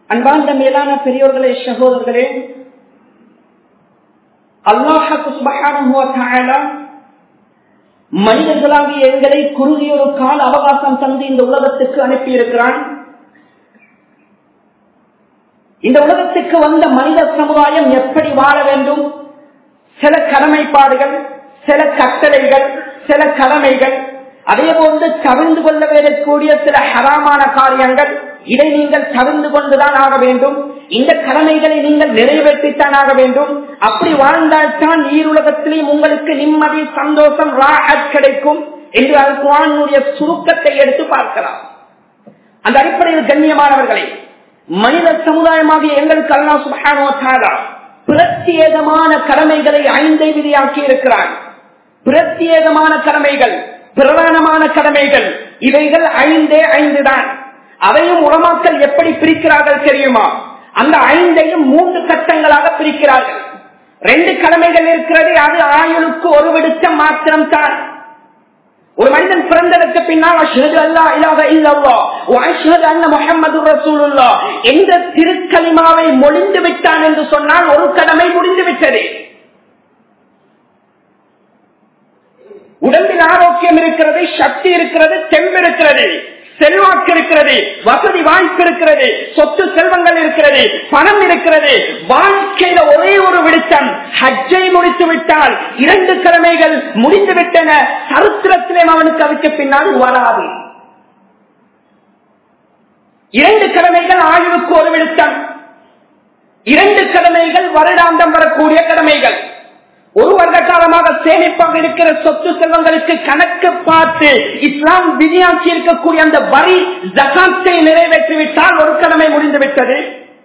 அன்பார்ந்த மேலான பெரியோர்களே, சகோதரர்களே, அல்லாஹ் சுப்ஹானஹு வ தஆலா மனிதர்களாகிய எங்களை குறுகிய ஒரு கால அவகாசம் தந்து இந்த உலகத்துக்கு அனுப்பியிருக்கிறான். இந்த உலகத்துக்கு வந்த மனித சமுதாயம் எப்படி வாழ வேண்டும், சில கடமைப்பாடுகள், சில கட்டளைகள், சில கடமைகள், அதே போன்று தவிர்ந்து கொள்ள வேண்டிய சில ஹராமான காரியங்கள், இதை நீங்கள் தவிர்ந்து கொண்டுதான் ஆக வேண்டும். இந்த கடமைகளை நீங்கள் நிறைவேற்றித்தான் ஆக வேண்டும். அப்படி வாழ்ந்தால்தான் ஈருலகத்திலேயும் உங்களுக்கு நிம்மதி, சந்தோஷம், ராஹத் கிடைக்கும் என்று அல் குர்ஆனுடைய சுருக்கத்தை எடுத்து பார்க்கலாம். அந்த அடிப்படையில் கண்ணியமானவர்களை, மனித சமுதாயமாகிய எங்களுக்கு அல்லாஹ் சுப்ஹானஹு வ தஆலா பிரத்யேகமான கடமைகளை 5 விதியாக்கி இருக்கிறார். பிரத்யேகமான கடமைகள், பிரதானமான கடமைகள், இவைகள் 5 தான். அதையும் உலமாக்கள் எப்படி பிரிக்கிறார்கள் தெரியுமா? அந்த 5ஐயும் 3 கட்டங்களாக பிரிக்கிறார்கள். 2 கடமைகள் இருக்கிறது, அது ஆயுளுக்கு ஒரு விடுச்சம் மாத்திரம் தான். ஒரு மனிதன் பிறந்ததற்கு பின்னால் அஷ்ஹது அல்லா இலாஹ இல்லல்லாஹ் வ அஷ்ஹது அன்ன முஹம்மதுர் ரசூலுல்லாஹ் என்ற திருக்கலிமாவை மொழிந்து விட்டான் என்று சொன்னால் ஒரு கடமை முடிந்து விட்டது. உடம்பில் ஆரோக்கியம் இருக்கிறது, சக்தி இருக்கிறது, தெம்பு இருக்கிறது, செல்வாக்கு இருக்கிறது, வசதி வாய்ப்பு இருக்கிறது, சொத்து செல்வங்கள் இருக்கிறது, பணம் இருக்கிறது. வாழ்க்கையில ஒரே ஒரு விடுத்தம், ஹஜ்ஜை முடித்து விட்டால் 2 கடமைகள் முடிந்து விட்டன. சரித்திரத்திலே அவனுக்கு அதுக்கு பின்னால் வராது. 2 கடமைகள் ஆயுளுக்கு ஒரு விடுத்தம், 2 கடமைகள் வருடாந்தம் வரக்கூடிய கடமைகள். ஒரு வருட காலமாக சேமிப்பாக இருக்கிற சொத்து செல்வங்களுக்கு கணக்கு பார்த்து இஸ்லாம் விதியாக்கி இருக்கக்கூடிய அந்த வரி ஜகாத்தை நிறைவேற்றிவிட்டால் ஒரு கடமை முடிந்துவிட்டது.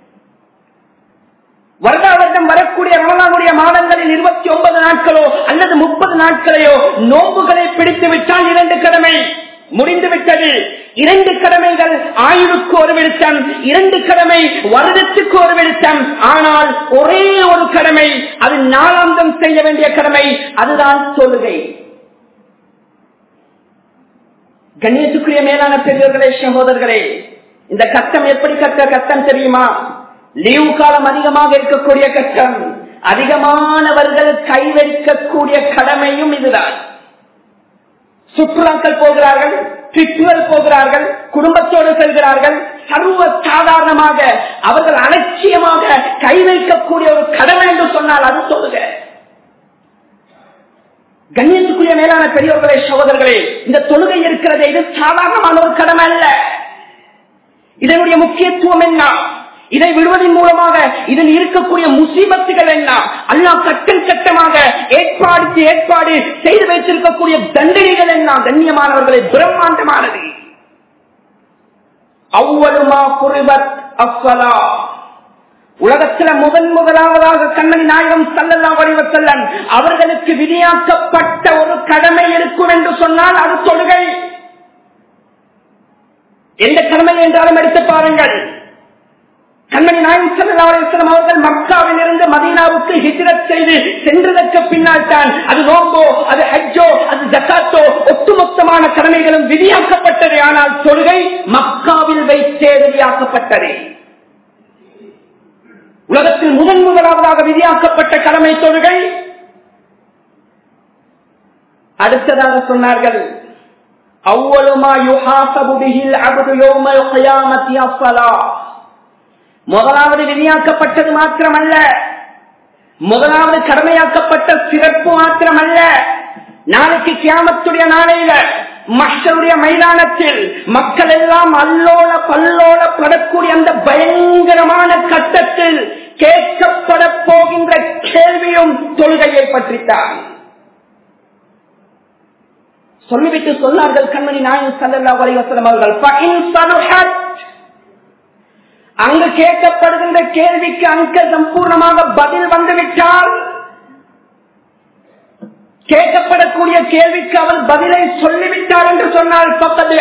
வருடா வருடம் வரக்கூடிய ரமலானுடைய மாதங்களில் 29 நாட்களோ அல்லது 30 நாட்களையோ நோன்புகளை பிடித்து விட்டால் 2 கடமை முடிந்துவிட்டது. 2 கடமைகள் ஆயுளுக்கு ஒரு விடுத்தம், 2 கடமை வருடத்துக்கு ஒரு விடுத்தம். ஆனால் ஒரே ஒரு கடமை, அது நாளாந்தம் செய்ய வேண்டிய கடமை, அதுதான் தொழுகை. கண்ணியத்துக்குரிய மேலான பெரியவர்களே, சகோதரர்களே, இந்த கட்டம் எப்படி கட்டம் தெரியுமா? லீவு காலம் அதிகமாக இருக்கக்கூடிய கட்டம், அதிகமானவர்கள் கை வைக்கக்கூடிய கடமையும் இதுதான். சுற்றுலாக்கள் போகிறார்கள், ட்ரிப்புகள் போகிறார்கள், குடும்பத்தோடு செல்கிறார்கள். சர்வ சாதாரணமாக அவர்கள் அலட்சியமாக கை வைக்கக்கூடிய ஒரு கடமை என்று சொன்னால் அது தொழுகை. கண்ணியத்துக்குரிய மேலான பெரியவர்களே, சகோதரர்களே, இந்த தொழுகை இருக்கிறது, இது சாதாரணமான ஒரு கடமை அல்ல. இதனுடைய முக்கியத்துவம் என்ன? இதை விடுவதன் மூலமாக இதில் இருக்கக்கூடிய முசீபத்துகள் என்ன? அல்லாஹ் கட்டம் கட்டமாக ஏற்பாடு செய்து வைத்திருக்கக்கூடிய தண்டனைகள் என்ன? கண்ணியமானவர்களை, பிரம்மாண்டமானது. அவ்வளுமா குர்பத் அஸ்ஸலா, உலகத்தில் முதலாவதாக கண்மணி நாயகம் ஸல்லல்லாஹு அலைஹி வஸல்லம் அவர்களுக்கு விதியாக்கப்பட்ட ஒரு கடமை இருக்கும் என்று சொன்னால் அது தொழுகை. எந்த கடமை என்றாலும் எடுத்து பாருங்கள். கண்மணி நாயகம் ஸல்லல்லாஹு அலைஹி வஸல்லம் அவர்கள் மக்காவில் இருந்து மதீனாவுக்கு ஹிஜ்ரத் செய்து சென்றதற்கு பின்னால் தான் அது நோம்போ, அது ஹஜ்ஜோ, அது ஜகாத்தோ, ஒட்டுமொத்தமான கடமைகளும் விதியாக்கப்பட்டது. ஆனால் தொழுகை மக்காவில் வைத்தே விதியாக்கப்பட்டது. உலகத்தில் முதலாவதாக விதியாக்கப்பட்ட கடமை தொழுகை. அடுத்ததாக சொன்னார்கள், அவ்வளுமா யுஹாஸபு பிஹில் அப்து யௌமல் கியாமத்தி அஸ்ஸலாஹ். முதலாவது விதியாக்கப்பட்டது மாத்திரமல்ல, முதலாவது கடமையாக்கப்பட்ட சிறப்பு மாத்திரமல்ல, நாளைக்கு கியாமத்துடைய நாளையில மஹ்ஷருடைய மைதானத்தில் மக்கள் எல்லாம் அல்லோல பல்லோல படக்கூடிய அந்த பயங்கரமான கட்டத்தில் கேட்கப்பட போகின்ற கேள்வியும் தொழுகையை பற்றித்தான். சொல்லிவிட்டு சொன்னார்கள் கண்மணி நாயகம் ஸல்லல்லாஹு அலைஹி வஸல்லம் அவர்கள், ஃபஇன் ஸலுஹத், அங்கு கேட்கப்படுகின்ற கேள்விக்கு அங்க சம்பூர்ணமாக பதில் வந்துவிட்டால், கேட்கப்படக்கூடிய கேள்விக்கு அவர் பதிலை சொல்லிவிட்டார் என்று சொன்னால்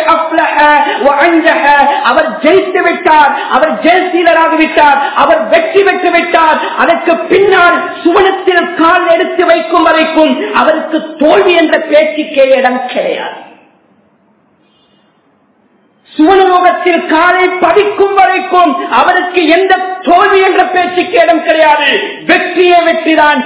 அவர் ஜெயித்து விட்டார், அவர் ஜெயசீலராகிவிட்டார், அவர் வெற்றி பெற்று விட்டார். அதற்கு பின்னால் சுவனத்தில் கால் எடுத்து வைக்கும் வரைக்கும் அவருக்கு தோல்வி என்ற பேச்சுக்கே இடம் கிடையாது. சுவனலோகத்தில் காலை பதிக்கும் வரைக்கும் அவருக்கு எந்த தோல்வி என்ற பேச்சுக்கு இடம் கிடையாது. வெற்றியே வெற்றிதான்.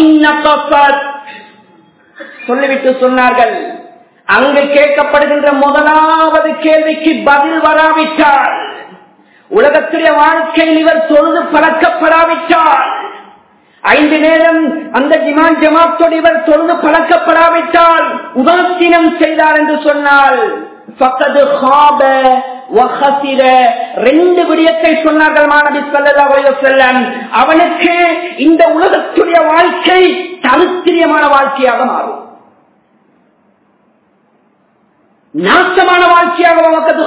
சொல்லிவிட்டு சொன்னார்கள், அங்கு கேட்கப்படுகின்ற முதலாவது கேள்விக்கு பதில் வராவிட்டால், உலகத்துடைய வாழ்க்கையில் இவர் தொழுது பழக்கப்படாவிட்டால், 5 நேரம் அந்த இமாம் ஜமாத்தோடு இவர் தொழுது பழக்கப்படாவிட்டால், உதாசீனம் செய்தார் என்று சொன்னால் ரெண்டு விடயத்தை சொன்னார்கள் நபி ஸல்லல்லாஹு அலைஹி வஸல்லம். அவனுக்கு இந்த உலகத்துடைய வாழ்க்கை தரித்திரியமான வாழ்க்கையாக மாறும், நாசமான வாழ்க்கையாக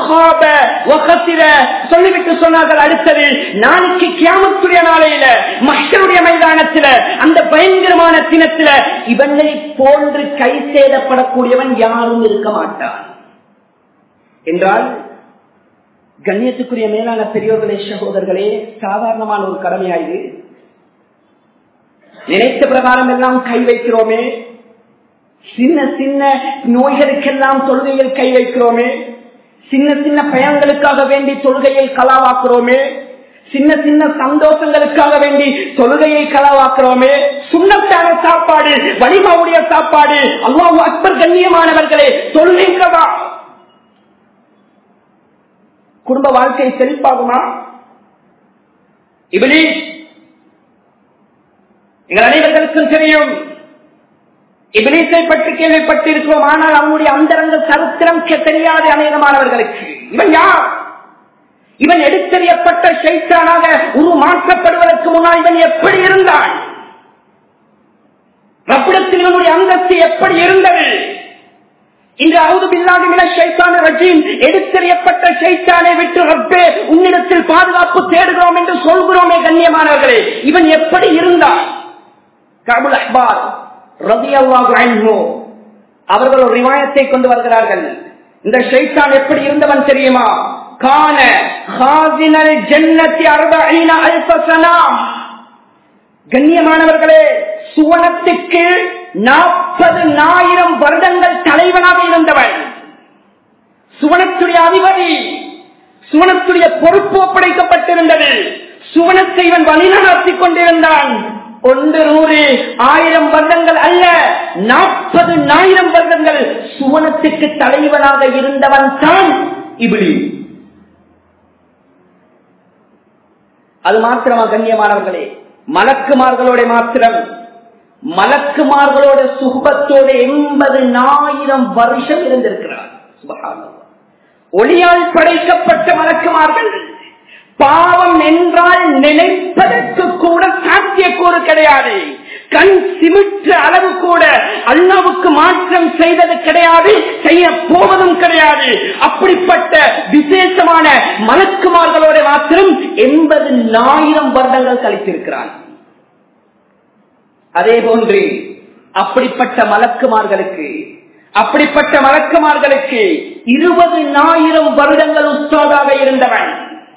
சொல்லிவிட்டு சொன்னார்கள். அடுத்தது, நாளைக்கு கியாமத்துடைய நாளையில மஹ்ஷருடைய மைதானத்தில் அந்த பயங்கரமான தினத்தில் இவனை போன்று கை சேதப்படக்கூடியவன் யாரும் இருக்க மாட்டான் என்றால், கண்ணியத்துக்குரிய மேலான பெரியோர்களே, சகோதரர்களே, சாதாரணமான ஒரு கடமையாயுது. நினைத்த பிரகாரம் எல்லாம் கை வைக்கிறோமே, சின்ன சின்ன நோய்களுக்கெல்லாம் தொழுகையில் கை வைக்கிறோமே, சின்ன சின்ன பயன்களுக்காக வேண்டி தொழுகையை கலாவாக்குறோமே, சின்ன சின்ன சந்தோஷங்களுக்காக வேண்டி தொழுகையை கலாவாக்குறோமே, சுன்னத்தான சாப்பாடு, வலிமாவுடைய சாப்பாடு, அல்லாஹு அக்பர். கண்ணியமானவர்களே, தொழுகைங்களா? குடும்ப வாழ்க்கை செழிப்பாகுமா? இப்லீஸ் எங்கள் அனைவர்களுக்கும் தெரியும். இப்லீஸை பற்றி கேள்விப்பட்டிருக்கிறோம், ஆனால் அவனுடைய அந்தரங்க சரித்திரம் தெரியாது அநேகமானவர்களுக்கு. இவன் யார்? இவன் எடுத்தறியப்பட்ட ஷைத்தானாக உருமாற்றப்படுவதற்கு முன்னால் இவன் எப்படி இருந்தான்? ரப்பிடத்தில் இவனுடைய அந்தஸ்து எப்படி இருந்தது? இன்று அவுது பில்லாஹி மினஷ் ஷைத்தானிர் ரஜீம், எடுத்தறியப்பட்ட ஷைத்தானை விட்டு ரப்பே உன்னிடத்தில் பாதுகாப்பு தேடுகிறோம் என்று சொல்கிறோமே கண்ணியமானவர்களே, இவன் எப்படி இருந்தான்? கஅபுல் அஹ்பார் ரலியல்லாஹு அன்ஹு அவர்கள் ஒரு ரிவாயத்தை கொண்டு வருகிறார்கள். இந்த ஷைத்தான் எப்படி இருந்தவன் தெரியுமா? கான ஹாஸினல் ஜன்னத்தி 40000 சனா. கண்ணியமானவர்களே, சுவனத்துக்கு 40,000 வருடங்கள் தலைவனாக இருந்தவன், சுவனத்துடைய அதிபதி, சுவனத்துடைய பொறுப்பு ஒப்படைக்கப்பட்டிருந்தது. சுவனத்தை இவன் வழிநடத்திக் கொண்டிருந்தான். 100, 1000 வருடங்கள் அல்ல, 40,000 வருடங்கள் சுவனத்துக்கு தலைவனாக இருந்தவன் தான் இப்லீஸ். அது மாத்திரமா கண்ணியமானவர்களே? மலக்குமார்களோட மாத்திரம், மலக்குமார்களோட சுகபத்தோட 80,000 வருஷம் இருந்திருக்கிறார். சுப்ஹானல்லாஹ். ஒளியால் படைக்கப்பட்ட மலக்குமார்கள் பாவம் என்றால் நினைப்பதற்கு கூட சாத்தியக்கூறு கிடையாது. கண் சிமிற்ற அளவு கூட அல்லாஹ்வுக்கு மாற்றம் செய்தது கிடையாது, செய்ய போவதும் கிடையாது. அப்படிப்பட்ட விசேஷமான மலக்குமார்களோட மாத்திரம் 80,000 வருடங்கள் கழித்திருக்கிறார். அதே போன்று அப்படிப்பட்ட மலக்குமார்களுக்கு 20,000 வருடங்கள் உஸ்தாதாக இருந்தவன்,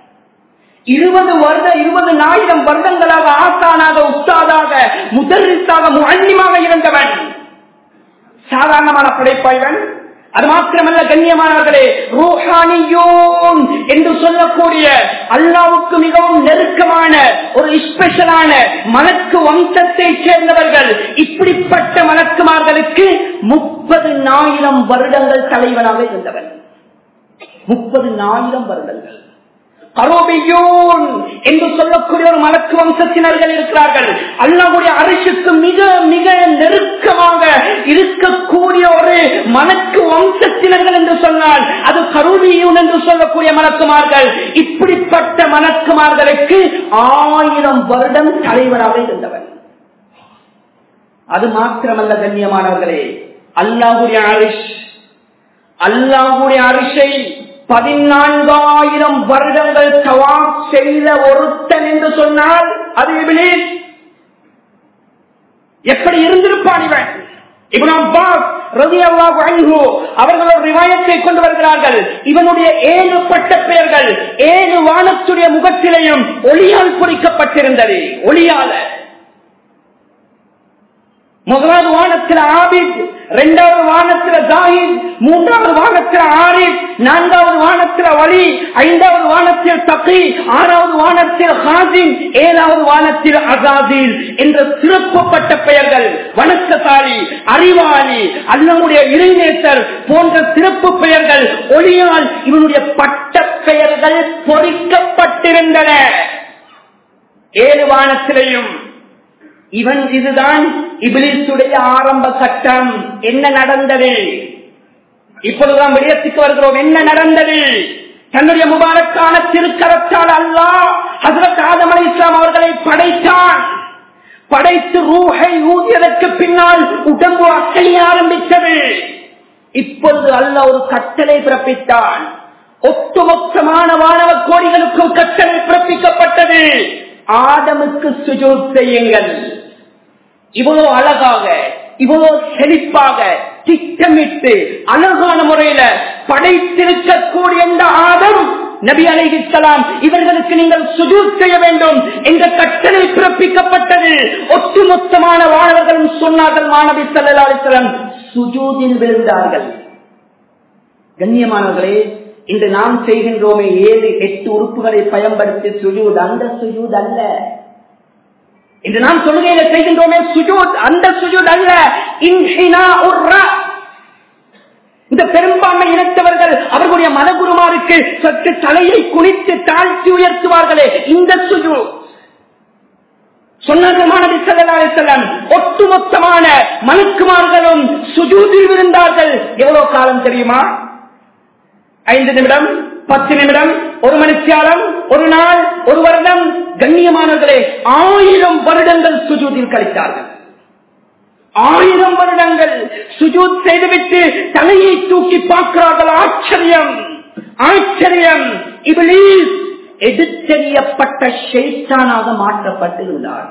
20,000 வருடங்களாக ஆசானாக, உஸ்தாதாக, முதர்ரிஸாக, முஅல்லிமாக இருந்தவன். சாதாரணமான படைப்பாய்வன். அது மாத்திரமல்ல கண்ணியமானவர்களே, ரூஹானியூன் என்று சொல்லக்கூடிய அல்லாஹ்வுக்கு மிகவும் நெருக்கமான ஒரு ஸ்பெஷலான மலக்கு வம்சத்தை சேர்ந்தவர்கள். இப்படிப்பட்ட மலக்குமார்களுக்கு 30,000 வருடங்கள் தலைவனாக இருந்தவன். 30,000 வருடங்கள். கரோபியூன் என்று சொல்லக்கூடிய ஒரு மலக்கு வம்சத்தினர்கள் இருக்கிறார்கள். அல்லாஹ்வுடைய அரிசுக்கு மிக மிக நெருக்கமாக இருக்கக்கூடிய ஒரு மலக்கு வம்சத்தினர்கள் என்று சொன்னால் அது கரோபியூன் என்று சொல்லக்கூடிய மலக்குமார்கள். இப்படிப்பட்ட மலக்குமார்களுக்கு 1000 வருடம் தலைவராக இருந்தவன். அது மாத்திரமல்ல கண்ணியமானவர்களே, அல்லாஹ்வுடைய அரிசை 14,000 வருடங்கள் தவாப் செய்த ஒருத்தன் என்று சொன்னால் அது இப்லீஸ். எப்படி இருந்திருப்பான் இவன்? இப்னு அப்பாஸ் ரலியல்லாஹு அன்ஹு அவர்கள் ஒரு ரிவாயத்தை கொண்டு வருகிறார்கள். இவனுடைய 7 பட்ட பெயர்கள் 7 வானத்துடைய முகத்திலேயும் ஒளியால் பொறிக்கப்பட்டிருந்தது. ஒளியால முதலாவது வானத்தில் ஆபித், இரண்டாவது வானத்தில் ஜாஹித், மூன்றாவது வானத்தில் ஆரிப், நான்காவது வானத்தில் வலி, ஐந்தாவது வானத்தில் தகி, ஆறாவது வானத்தில் ஹாசிம், ஏழாவது வானத்தில் அசாசில் என்ற சிறப்புப்பட்ட பெயர்கள், வணக்கசாலி, அறிவாளி, அல்லாஹ்வுடைய இறைநேசர் போன்ற சிறப்பு பெயர்கள் ஒளியால் இவனுடைய பட்ட பெயர்கள் பொறிக்கப்பட்டிருந்தன. 7 வானத்திலையும் இவன் இதுதான் இப்லீசுடைய ஆரம்ப கட்டம். என்ன நடந்தது? இப்பொழுதுதான் விடயத்துக்கு வருகிறோம். என்ன நடந்தது? தன்னுடைய முபாரக்கான திருக்கரத்தால் அல்லாஹ் ஹஜ்ரத் ஆதம் அலைஹிஸ்ஸலாம் அவர்களை படைத்தான். படைத்து ரூஹை ஊதியதற்கு பின்னால் உடம்பு அசைய ஆரம்பித்தது. இப்பொழுது அல்லாஹ் ஒரு கட்டளை பிறப்பித்தான். ஒட்டுமொத்தமான வானவ கோடிகளுக்கும் கட்டளை பிறப்பிக்கப்பட்டது. ஆதமுக்கு சுஜூத் செய்யுங்கள். இவ்வளவு அழகாக, இவ்வளவு செழிப்பாக திட்டமிட்டு அழகான முறையில படைத்திருக்கக்கூடிய இந்த ஆதம் நபி அலைஹிஸ்ஸலாம் இவர்களுக்கு நீங்கள் சுஜூத் செய்ய வேண்டும் என்ற கட்டளை பிறப்பிக்கப்பட்டது. ஒட்டுமொத்தமான வானவர்களும் சொன்னார்கள். மாணவி ஸல்லல்லாஹு அலைஹி வஸல்லம் சுஜூதில் விழுந்தார்கள். கண்ணியமானவர்களே, இன்று நாம் செய்கின்றோமே 7-8 உறுப்புகளை பயன்படுத்தி சுஜூத், அந்த சுஜூத் அல்ல. இன்று நாம் சொல்லுகையில செய்கின்றோமே சுஜூத், அந்த சுஜூத் அல்ல. இன்ஹினாஉர் ரஅஸ். இந்த பெரும்பான்மை இனத்தவர்கள் அவர்களுடைய மதகுருமாருக்கு சற்று தலையை குனித்து தாழ்த்தி உயர்த்துவார்களே, இந்த சுஜூத். சொன்னார்கள் மாணவி ஸல்லல்லாஹு அலைஹி வஸல்லம் ஒட்டுமொத்தமான மலக்குமார்களும் சுஜூதில் விழுந்தார்கள். எவ்வளவு காலம் தெரியுமா? 5 நிமிடம், 10 நிமிடம், 1 மணித்தியாலம், 1 நாள், 1 வருடம். கண்ணியமானவர்களே, 1000 வருடங்கள் சுஜூதில் கழித்தார்கள். 1000 வருடங்கள் சுஜூத் செய்துவிட்டு தலையை தூக்கி பார்க்கிறார்கள். ஆச்சரியம், ஆச்சரியம். இப்லீஸ் எடுத்தெறியப்பட்ட ஷைத்தானாக மாற்றப்பட்டிருந்தார்.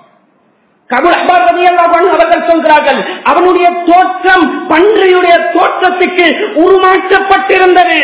அவர்கள் சொல்கிறார்கள், அவனுடைய தோற்றம் பன்றியுடைய தோற்றத்துக்கு உருமாற்றப்பட்டிருந்தது.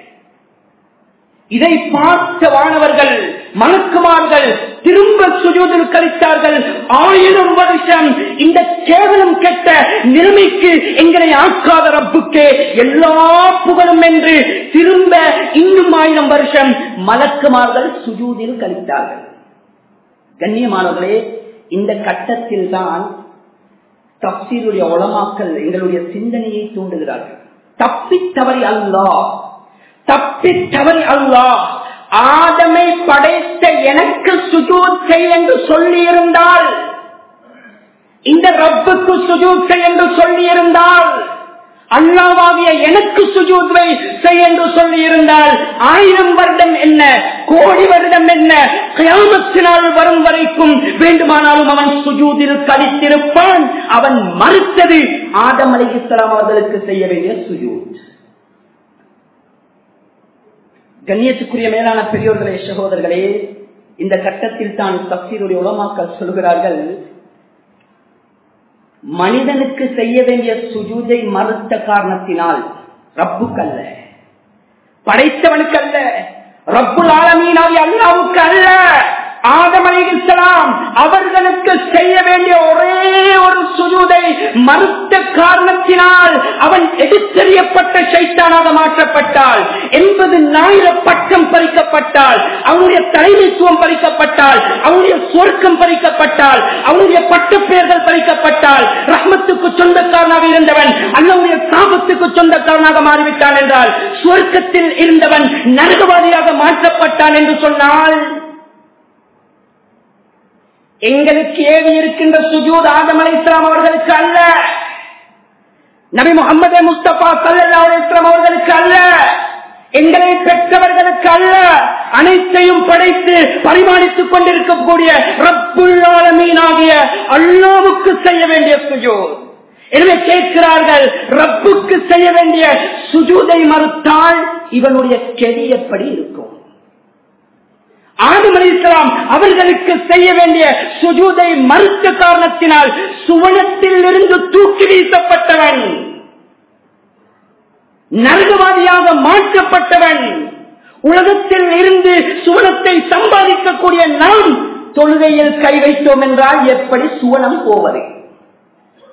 இதை பார்த்த வானவர்கள் மலக்குமார்கள் திரும்ப சுஜூதில் கழித்தார்கள். 1000 வருஷம் இந்த கேவலம் கெட்ட நிலைமைக்கு எங்களை ஆக்காத ரப்புக்கே எல்லா புகழும் என்று திரும்ப இன்னும் 1000 வருஷம் மலக்குமார்கள் சுஜூதில் கழித்தார்கள். கண்ணியமானவர்களே, இந்த கட்டத்தில் தான் தப்சீருடைய உலமாக்கள் எங்களுடைய சிந்தனையை தூண்டுகிறார்கள். தப்பித்தவறி அல்லாஹ் ஆதமை படைத்த எனக்கு சுஜூத் செய் என்று சொல்லி இருந்தால், இந்த ரப்புக்கு சுஜூத் செய் என்று சொல்லி இருந்தால், அல்லாஹ்வாகிய எனக்கு சுஜூத் செய் என்று சொல்லி இருந்தால், 1000 வருடம் என்ன, கோடி வருடம் என்ன, கியாமத்தினால் வரும் வரைக்கும் வேண்டுமானாலும் அவன் சுஜூதில் கழித்திருப்பான். அவன் மறுத்தது ஆதம் அலைஹிஸ்ஸலாம் அவர்களுக்கு செய்ய வேண்டிய சுஜூத். கண்ணியத்துக்குரிய மேலான பெரியோர்களே, சகோதரர்களே, இந்த கட்டத்தில் தான் தஃசீருடைய உலமாக்கள் சொல்கிறார்கள், மனிதனுக்கு செய்ய வேண்டிய சுஜூதை மறுத்த காரணத்தினால் ரப்புக்கல்ல, படைத்தவனுக்கல்ல, ரப்புல் ஆலமீனாகிய அல்லாஹ்வுக்கு அல்ல, ஆதம் அலைஹிஸ்ஸலாம் அவர்களுக்கு செய்ய வேண்டிய ஒரே ஒரு சுஜூதை மறுத்த காரணத்தினால் அவன் எடுத்தறியப்பட்ட ஷைத்தானாக மாற்றப்பட்டால், 80,000 பட்டம் பறிக்கப்பட்டால், அவனுடைய தலைமைத்துவம் பறிக்கப்பட்டால், அவனுடைய சொர்க்கம் பறிக்கப்பட்டால், அவனுடைய பட்டப்பெயர்கள் பறிக்கப்பட்டால், ரஹ்மத்துக்கு சொந்தக்காரனாக இருந்தவன் அல்லாஹ்வுடைய சாபத்துக்கு சொந்தக்காரனாக மாறிவிட்டான் என்றால், சொர்க்கத்தில் இருந்தவன் நரகவாதியாக மாற்றப்பட்டான் என்று சொன்னால், எங்களுக்கு ஏவி இருக்கின்ற சுஜூத் ஆதம் அலைஹிஸ்ஸலாம் அவர்களுக்கு அல்ல, நபி முஹம்மது முஸ்தபா ஸல்லல்லாஹு அலைஹி வஸல்லம் அவர்களுக்கு அல்ல, எங்களை பெற்றவர்களுக்கு அல்ல, அனைத்தையும் படைத்து பரிமாணித்துக் கொண்டிருக்கக்கூடிய ரப்புல் ஆலமீனாகிய அல்லாஹ்வுக்கு செய்ய வேண்டிய சுஜூத். எனவே கேட்கிறார்கள், ரப்புக்கு செய்ய வேண்டிய சுஜூதை மறுத்தால் இவனுடைய கெதி எப்படி இருக்கும்? ஆதம் அலைஹிஸ்ஸலாம் அவர்களுக்கு செய்ய வேண்டிய சுஜூதை மறுத்த காரணத்தினால் சுவனத்தில் இருந்து தூக்கி வீசப்பட்டவன், நரகவாதியாக மாற்றப்பட்டவன். உலகத்தில் இருந்து சுவனத்தை சம்பாதிக்கக்கூடிய நாம் தொழுகையில் கை வைத்தோம் என்றால் எப்படி சுவனம் போவது?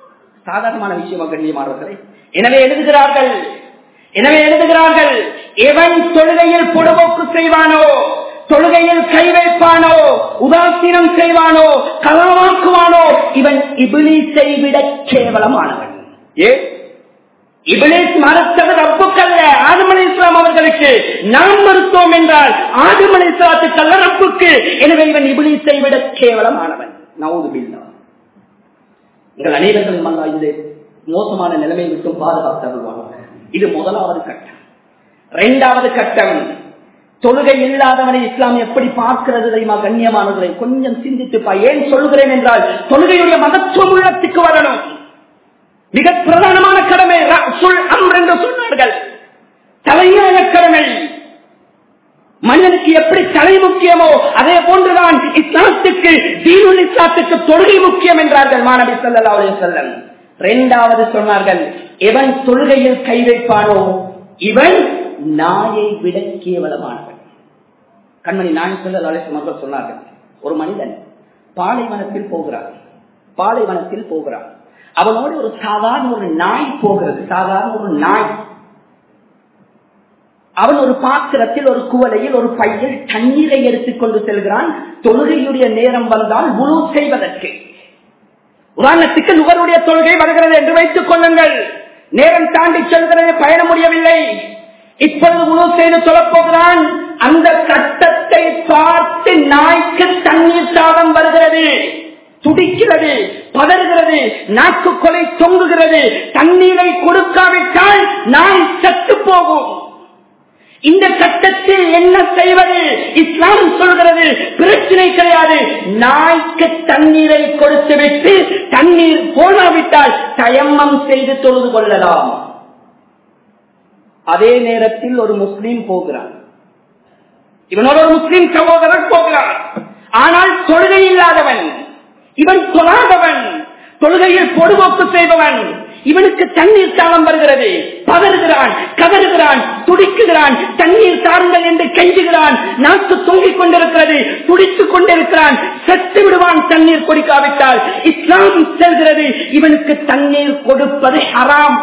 சாதாரணமான விஷயமா கண்ணியமானவர்களே. எனவே எழுதுகிறார்கள் எவன் தொழுகையில் பொடுபோக்கு செய்வானோ, தொழுகையில் கை வைப்பானோ, உதாசீனம் செய்வானோ, களவாக்குவானோ, இவன் இபிலீஸை விட கேவலமானவன். இபிலீஸ் மறுத்தது ரப்புக்கல்ல, ஆதம் அலைஹிஸ்ஸலாம் அவர்களுக்கு. நாம் மறுத்தோம் என்றால் ஆதம் அலைஹிஸ்ஸலாத்துக்கு அல்ல, ரப்புக்கு. எனவே இவன் இபிலீஸை விட கேவலமானவன். நவுது பில்லாஹ். எங்கள் அனைவர்களும் அல்லா இந்த மோசமான நிலைமை விட்டு பாதுகாத்தருள்வாங்க. இது முதலாவது கட்டம். இரண்டாவது கட்டம், தொழுகை இல்லாதவனை இஸ்லாம் எப்படி பார்க்கிறது தெரியுமா கண்ணியமானவர்களை? கொஞ்சம் சிந்தித்துப்பா. ஏன் சொல்கிறேன் என்றால் தொழுகையுடைய மகத்துவம் உள்ளத்துக்கு வரணும். மிக பிரதானமான கடமை என்று சொன்னார்கள். தலையான கடமை. மனிதனுக்கு எப்படி தலை முக்கியமோ அதே போன்றுதான் இஸ்லாத்துக்கு, தீனுல் இஸ்லாத்துக்கு தொழுகை முக்கியம் என்றார்கள் மாநபி ஸல்லல்லாஹு அலைஹி வஸல்லம். இரண்டாவது சொன்னார்கள், எவன் தொழுகையில் கை வைப்பானோ இவன் நாயை விட கேவலமானவன். கண்மணி நாயகம் ஸல்லல்லாஹு அலைஹி வஸல்லம் சொன்னார்கள், ஒரு மனிதன் பாலைவனத்தில் போகிறான். அவனோடு ஒரு சாதாரண ஒரு நாய் போகிறது. அவன் ஒரு பாத்திரத்தில், ஒரு குவளையில், ஒரு பையில் தண்ணீரை எடுத்துக்கொண்டு செல்கிறான். தொழுகையுடைய நேரம் வந்தால் வுளூ செய்வதற்கு. உதாரணத்துக்கு நுகருடைய தொழுகை வருகிறது என்று வைத்துக் கொள்ளுங்கள். நேரம் தாண்டி செல்கிறது, பயண முடியவில்லை. இப்பொழுது வுளூ செய்து சொல்லப் போகிறான். அந்த கட்டத்தை பார்த்து நாய்க்கு தண்ணீர் தாகம் வருகிறது, துடிக்கிறது, பதறுகிறது, நாக்கு கொலை தொங்குகிறது. தண்ணீரை கொடுக்காவிட்டால் நாய் செத்து போகும். இந்த கட்டத்தில் என்ன செய்வது? இஸ்லாம் சொல்கிறது பிரச்சனை கிடையாது. நாய்க்கு தண்ணீரை கொடுத்துவிட்டு தண்ணீர் போனாவிட்டால் தயம்மம் செய்து தொழுது கொள்ளலாம். அதே நேரத்தில் ஒரு முஸ்லீம் போகிறான். இவனோட ஒரு முஸ்லீம் சகோதரர் போகிறான். ஆனால் தொழுகை இல்லாதவன், இவன் தொழாதவன், தொழுகையில் பொடுபோக்கு செய்பவன். இவனுக்கு தண்ணீர் தாகம் வருகிறது, பதறுகிறான், கதறுகிறான், துடிக்குகிறான், தண்ணீர் தாருங்கள் என்று கெஞ்சுகிறான். நாக்கு தொங்கிக் கொண்டிருக்கிறது, துடித்துக் கொண்டிருக்கிறான். செத்து விடுவான் தண்ணீர் கொடுக்காவிட்டால். இஸ்லாம் செல்கிறது இவனுக்கு தண்ணீர் கொடுப்பது ஹராம்.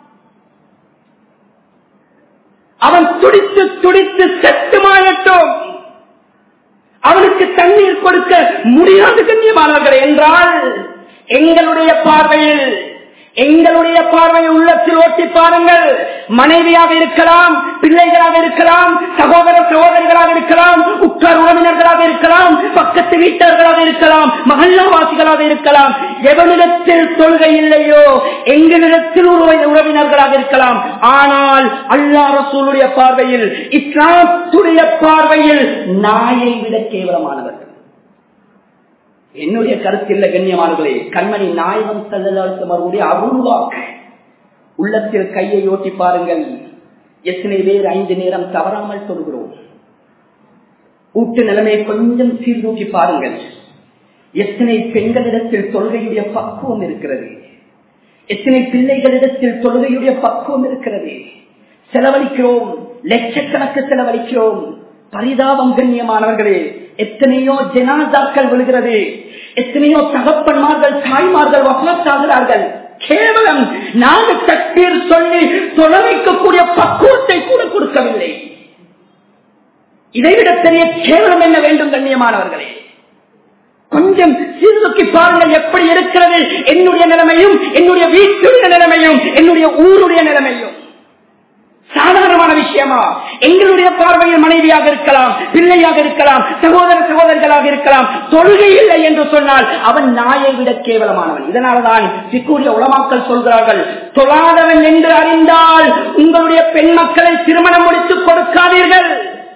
அவன் துடித்து துடித்து செத்து மாறட்டும், அவனுக்கு தண்ணீர் கொடுக்க முடியாது கண்ணியமானவர்கள். என்றால் எங்களுடைய பார்வையில் உள்ளத்தில் ஓட்டி பாருங்கள். மனைவியாக இருக்கலாம், பிள்ளைகளாக இருக்கலாம், சகோதரிகளாக இருக்கலாம், உற்றார் உறவினர்களாக இருக்கலாம், பக்கத்து வீட்டர்களாக இருக்கலாம், மஹல்லாவாசிகளாக இருக்கலாம். எவனிடத்தில் தொழுகை இல்லையோ எங்களிடத்தில் உறவினர்களாக இருக்கலாம். ஆனால் அல்லாஹ் ரசூலுடைய பார்வையில், இஸ்லாத்துடைய பார்வையில் நாயை விட கேவலமானவர்கள். என்னுடைய கருத்து இல்ல கண்ணியமானவர்களே. கண்மணி நாயகம் ஸல்லல்லாஹு அலைஹி வஸல்லம் அருள்வாக்கு. உள்ளத்தில் கையை ஓட்டி பாருங்கள். எத்தனை பேர் 5 நேரம் தவறாமல் தொழுகிறோம்? ஊட்டு நிலைமை கொஞ்சம் சீர்தூக்கி பாருங்கள். எத்தனை பெண்களிடத்தில் தொழுகையுடைய பக்குவம் இருக்கிறது, எத்தனை பிள்ளைகளிடத்தில் தொழுகையுடைய பக்குவம் இருக்கிறது. செலவழிக்கிறோம், லட்சக்கணக்கு செலவழிக்கிறோம். பரிதாபம் கண்ணியமானவர்களே. எத்தனையோ ஜனாதாக்கள் விழுகிறது, எத்தனையோ தகப்பன்மார்கள் தாய்மார்கள் வஃபாத்தாகிறார்கள். கேவலம் 4 தக்பீர் சொல்லி தொலைக்கக்கூடிய பக்குவத்தை கூட கொடுக்கவில்லை. இதைவிட பெரிய கேவலம் என்ன வேண்டும் கண்ணியமானவர்களே? கொஞ்சம் சீர்தூக்கி பாருங்கள் எப்படி இருக்கிறது என்னுடைய நிலைமையும், என்னுடைய வீட்டுடைய நிலைமையும், என்னுடைய ஊருடைய நிலைமையும். சாதாரணமான விஷயமா? எங்களுடைய பார்வையில் மனைவியாக இருக்கலாம், பிள்ளையாக இருக்கலாம், சகோதரர்களாக இருக்கலாம். தொழுகை இல்லை என்று சொன்னால் அவன் நாயை விட கேவலமானவன். இதனால்தான் சிக்கூரிய உலமாக்கள் சொல்கிறார்கள், தொழாதவன் என்று அறிந்தால் உங்களுடைய பெண் மக்களை திருமணம் முடித்துக் கொடுக்காதீர்கள்.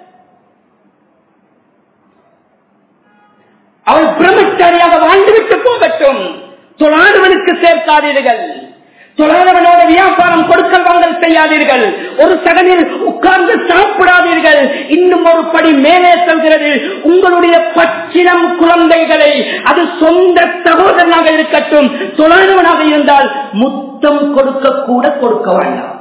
அவள் பிரம்மச்சாரியாக வாழ்ந்துவிட்டு போகட்டும். தொழாதவனுக்கு சேர்க்காதீர்கள். தொழாதவனோட வியாபாரம் கொடுக்கல் வாங்கல் செய்யாதீர்கள். ஒரு சடனில் உட்கார்ந்து சாப்பிடாதீர்கள். இன்னும் ஒரு படி மேலே செல்கிறது, உங்களுடைய பச்சிலம் குழந்தைகளை, அது சொந்த சகோதரனாக இருக்கட்டும், தொழாதவனாக இருந்தால் முத்தம் கொடுக்க கூட கொடுக்க வேண்டாம்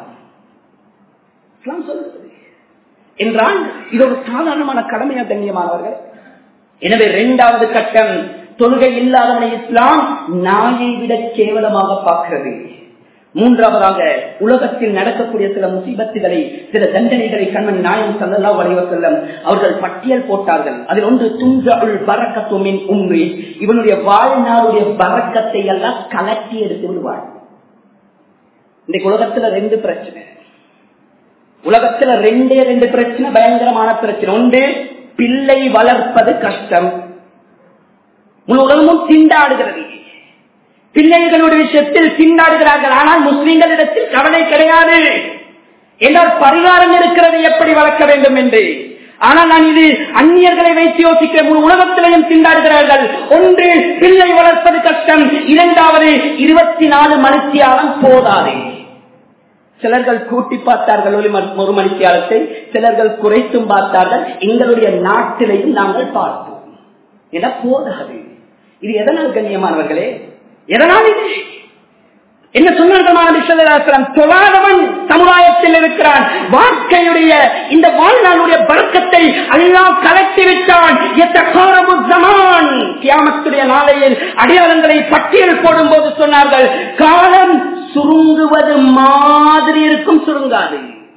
என்றால் இது ஒரு சாதாரணமான கடமையா கண்ணியமானவர்கள். எனவே 2வது கட்டம், தொழுகை இல்லாதவனை இஸ்லாம் நாயை விட கேவலமாக பார்க்கிறது. மூன்றாவதாக உலகத்தில் நடக்கக்கூடிய சில முசீபத்துகளை, சில தண்டனைகளை கண்மணி நாயகம் ஸல்லல்லாஹு அலைஹி வஸல்லம் அவர்கள் பட்டியல் போட்டார்கள். அதில் ஒன்று துன்ஜஉல் பரக்கத்து மின் உம்ரி, இவனுடைய வாழ்நாளுடைய பரக்கத்தை எல்லாம் கலட்டி எடுத்து விடுவார். இன்றைக்கு உலகத்துல ரெண்டு பிரச்சனை, உலகத்துல ரெண்டு பிரச்சனை, பயங்கரமான பிரச்சனை. ஒன்று, பிள்ளை வளர்ப்பது கஷ்டம், முழு உலகமும் திண்டாடுகிறது. பிள்ளைகளுடைய விஷயத்தில் திண்டாடுகிறார்கள். ஆனால் முஸ்லிம்களிடத்தில் கவலை கிடையாது. என்றால் பரிகாரம் இருக்கிறது எப்படி வளர்க்க வேண்டும் என்று. ஆனால் நான் இது அந்நியர்களை வைத்து யோசிக்கிற முழு உலகத்திலையும் திண்டாடுகிறார்கள். ஒன்று, பிள்ளை வளர்ப்பது கஷ்டம். இரண்டாவது, 24 மணித்தியாலம் போதாது. சிலர்கள் கூட்டி பார்த்தார்கள் ஒரு மணித்தியாலத்தை, சிலர்கள் குறைத்தும் பார்த்தார்கள். எங்களுடைய நாட்டிலையும் நாங்கள் பார்த்தோம். என போதாது. இது எதனால் கண்ணியமானவர்களே? எதனால் இது என்ன சொன்னார்கள்? தொழாதவன் சமுதாயத்தில் இருக்கிறான். வாழ்க்கையுடைய இந்த வாழ்நாளுடைய பரக்கத்தை அல்லாஹ் கலட்டி விட்டான். கியாமத்துடைய நாளையில் அடையாளங்களை பட்டியல் போடும் போது சொன்னார்கள், காலம் சுருங்குவது மாதிரி இருக்கும், சுருங்காது.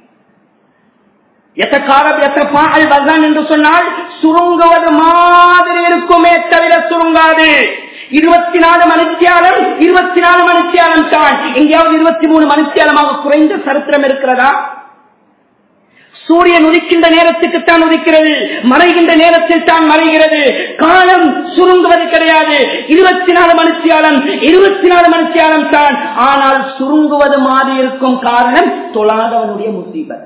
என்று சொன்னால் சுருங்குவது மாதிரி இருக்குமே தவிர சுருங்காது. 24 மணித்தியாலம் 24 மணித்தியாலம் தான். எங்கேயாவது 23 மணித்தியாலமாக குறைந்த சரித்திரம் இருக்கிறதா? சூரியன் உதிக்கின்ற நேரத்துக்குத்தான் உதிக்கிறது, மறைகின்ற நேரத்தில் தான் மறைகிறது. காலம் சுருங்குவது கிடையாது. 24 மணித்தியாலம் 24 மணித்தியாலம் தான். ஆனால் சுருங்குவது மாதிரி இருக்கும். காரணம் தொழாதவனுடைய முசீபத்.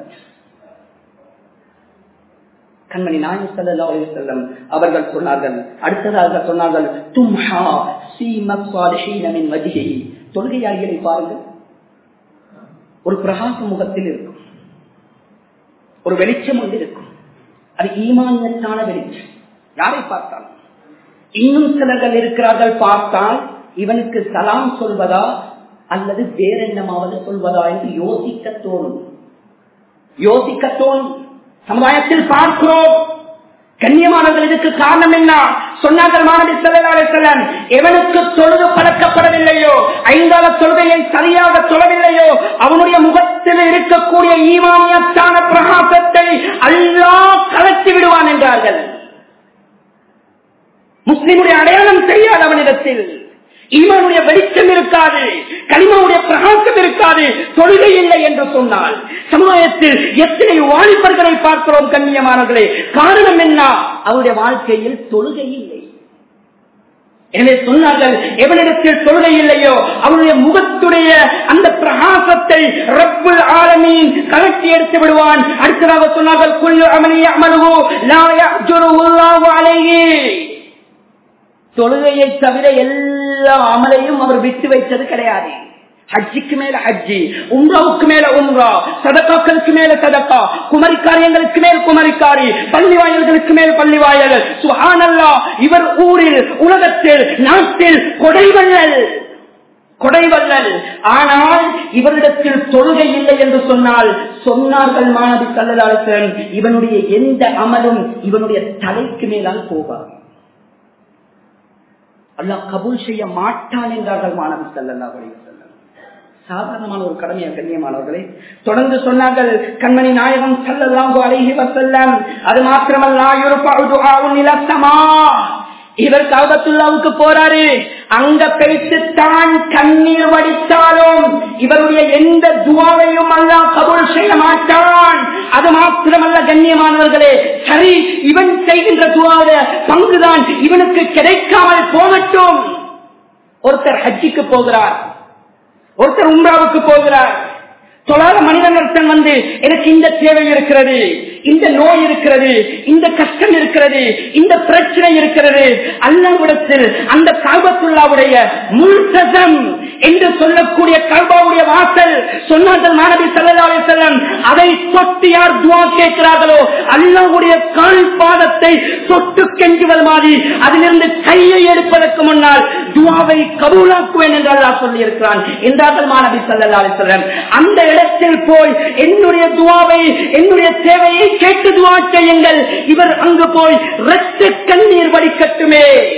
கண்மணி நாயகம் ஸல்லல்லாஹு அலைஹி வஸல்லம் அவர்கள் சொன்னார்கள், அடுத்ததாக சொன்னார்கள், தும்ஹா சீமத் ஸாலிஹீன மின் வஜ்ஹிஹி. தொழுகையாளிகளை பாருங்கள், ஒரு பிரகாச முகத்தில் இருக்கும், ஒரு வெளிச்சம் ஒன்று இருக்கும். அது ஈமானியத்தான வெளிச்சம். யாரை பார்த்தால், இன்னும் சிலர்கள் இருக்கிறார்கள், பார்த்தால் இவனுக்கு சலாம் சொல்வதா அல்லது வேறென்னமாவது சொல்வதா என்று யோசிக்க தோணும். சமுதாயத்தில் பார்க்கிறோம். கண்ணியமானவர்கள், இதுக்கு காரணம் என்ன? சொன்னார்கள் மாணவி ஸல்லல்லாஹு அலைஹி வஸல்லம், எவனுக்கு தொழுது பழக்கப்படவில்லையோ, 5 தொழுகையை சரியாக தொழவில்லையோ, அவனுடைய முகத்தில் இருக்கக்கூடிய ஈமானியத்தான பிரகாசத்தை அல்லாஹ் கலட்டி விடுவான் என்றார்கள். முஸ்லிமுடைய அடையாளம் தெரியாது அவனிடத்தில், ஈமானுடைய வெளிச்சம் இருக்காது, கலிமாவுடைய பிரகாசம் இருக்காது, தொழுகை இல்லை என்று சொன்னால் சமுதாயத்தில் எத்தனை வாலிபர்களை பார்க்கிறோம் கண்ணியமானவர்களே. காரணம் என்ன? அவருடைய வாழ்க்கையில் தொழுகை இல்லை. எனவே சொன்னார்கள், எவனிடத்தில் தொழுகை இல்லையோ அவனுடைய முகத்துடைய அந்த பிரகாசத்தை ரப்புல் ஆலமீன் கலட்டி எடுத்து விடுவான். அடுத்ததாக சொன்னார்கள், குல்லு அமலி யஅமலுஹு லா யஅஜுருஹு அல்லாஹு அலைஹி. தொழுகையை தவிர எல்லா அமலையும் அவர் விட்டு வைத்தது கிடையாது. ஹஜ்ஜிக்கு மேல ஹஜ்ஜி, உம்ராவுக்கு மேல உம்ரா, சதகாக்களுக்கு மேல சதகா, குமரி காரியங்களுக்கு மேல் குமரிக்காரி, பள்ளி வாயல்களுக்கு மேல் பள்ளி வாயல். சுப்ஹானல்லாஹ், இவர் ஊரில், உலகத்தில், நாட்டில் கொடைவல்லல். ஆனால் இவரிடத்தில் தொழுகை இல்லை என்று சொன்னார்கள் மாணவி ஸல்லல்லாஹு அலைஹி வஸல்லம், இவனுடைய எந்த அமலும் இவனுடைய தலைக்கு மேலால் போகாது, அல்லாஹ் கபூல் செய்ய மாட்டான் என்றார்கள் மாணவி ஸல்லல்லாஹு அலைஹி வஸல்லம். சாதாரணமான ஒரு கடமையா கண்ணியமானவர்களே? தொடர்ந்து சொன்னார்கள் கண்மணி நாயகம் ஸல்லல்லாஹு அலைஹி வஸல்லம், அது மாத்திரமல்ல, யுர்ஃபஉ துஆஉன் இலா ஸமா. இவர் கஅபத்துல்லாஹ்வுக்கு போறாரு, அங்க போயிட்டு தான் கண்ணீர் வடித்தாலும் இவருடைய எந்த துஆவையும் அல்லாஹ் கபூல் செய்ய மாட்டான். அது மாத்திரமல்ல கண்ணியமானவர்களே, சரி, இவன் செய்கின்ற துஆவுடைய பங்குதான் இவனுக்கு கிடைக்காமல் போகட்டும். ஒருத்தர் ஹஜ்ஜிக்கு போகிறார், ஒருத்தர் உம்ராவுக்கு போகிறார். தொழாத மனிதர்கள் வந்து, எனக்கு இந்த தேவை இருக்கிறது, இந்த நோய் இருக்கிறது, இந்த கஷ்டம் இருக்கிறது, இந்த பிரச்சனை இருக்கிறது, அல்லாஹ்விடத்தில் அந்த கஅபத்துல்லாஹ்வுடைய முல்தஸம் என்று சொல்லக்கூடிய கஅபாவுடைய வாசல் சொன்னார்கள் மாநபி ஸல்லல்லாஹு அலைஹி வஸல்லம், அதை தொட்டு யார் துஆ கேட்கிறார்களோ அல்லாஹ்வுடைய கால் பாதத்தை தொட்டு கெஞ்சுவது மாதிரி அதிலிருந்து கையை எடுப்பதற்கு முன்னால் துஆவை கபூலாக்குவேன் என்று அல்லாஹ் சொல்லி இருக்கிறான் என்றார்கள் மாநபி ஸல்லல்லாஹு அலைஹி வஸல்லம். அந்த இடத்தில் போய் என்னுடைய துஆவை, என்னுடைய தேவையை கேட்டு துஆ செய்யுங்கள். இவர் அங்கு போய் இரத்த கண்ணீர் வடிக்கட்டுமே.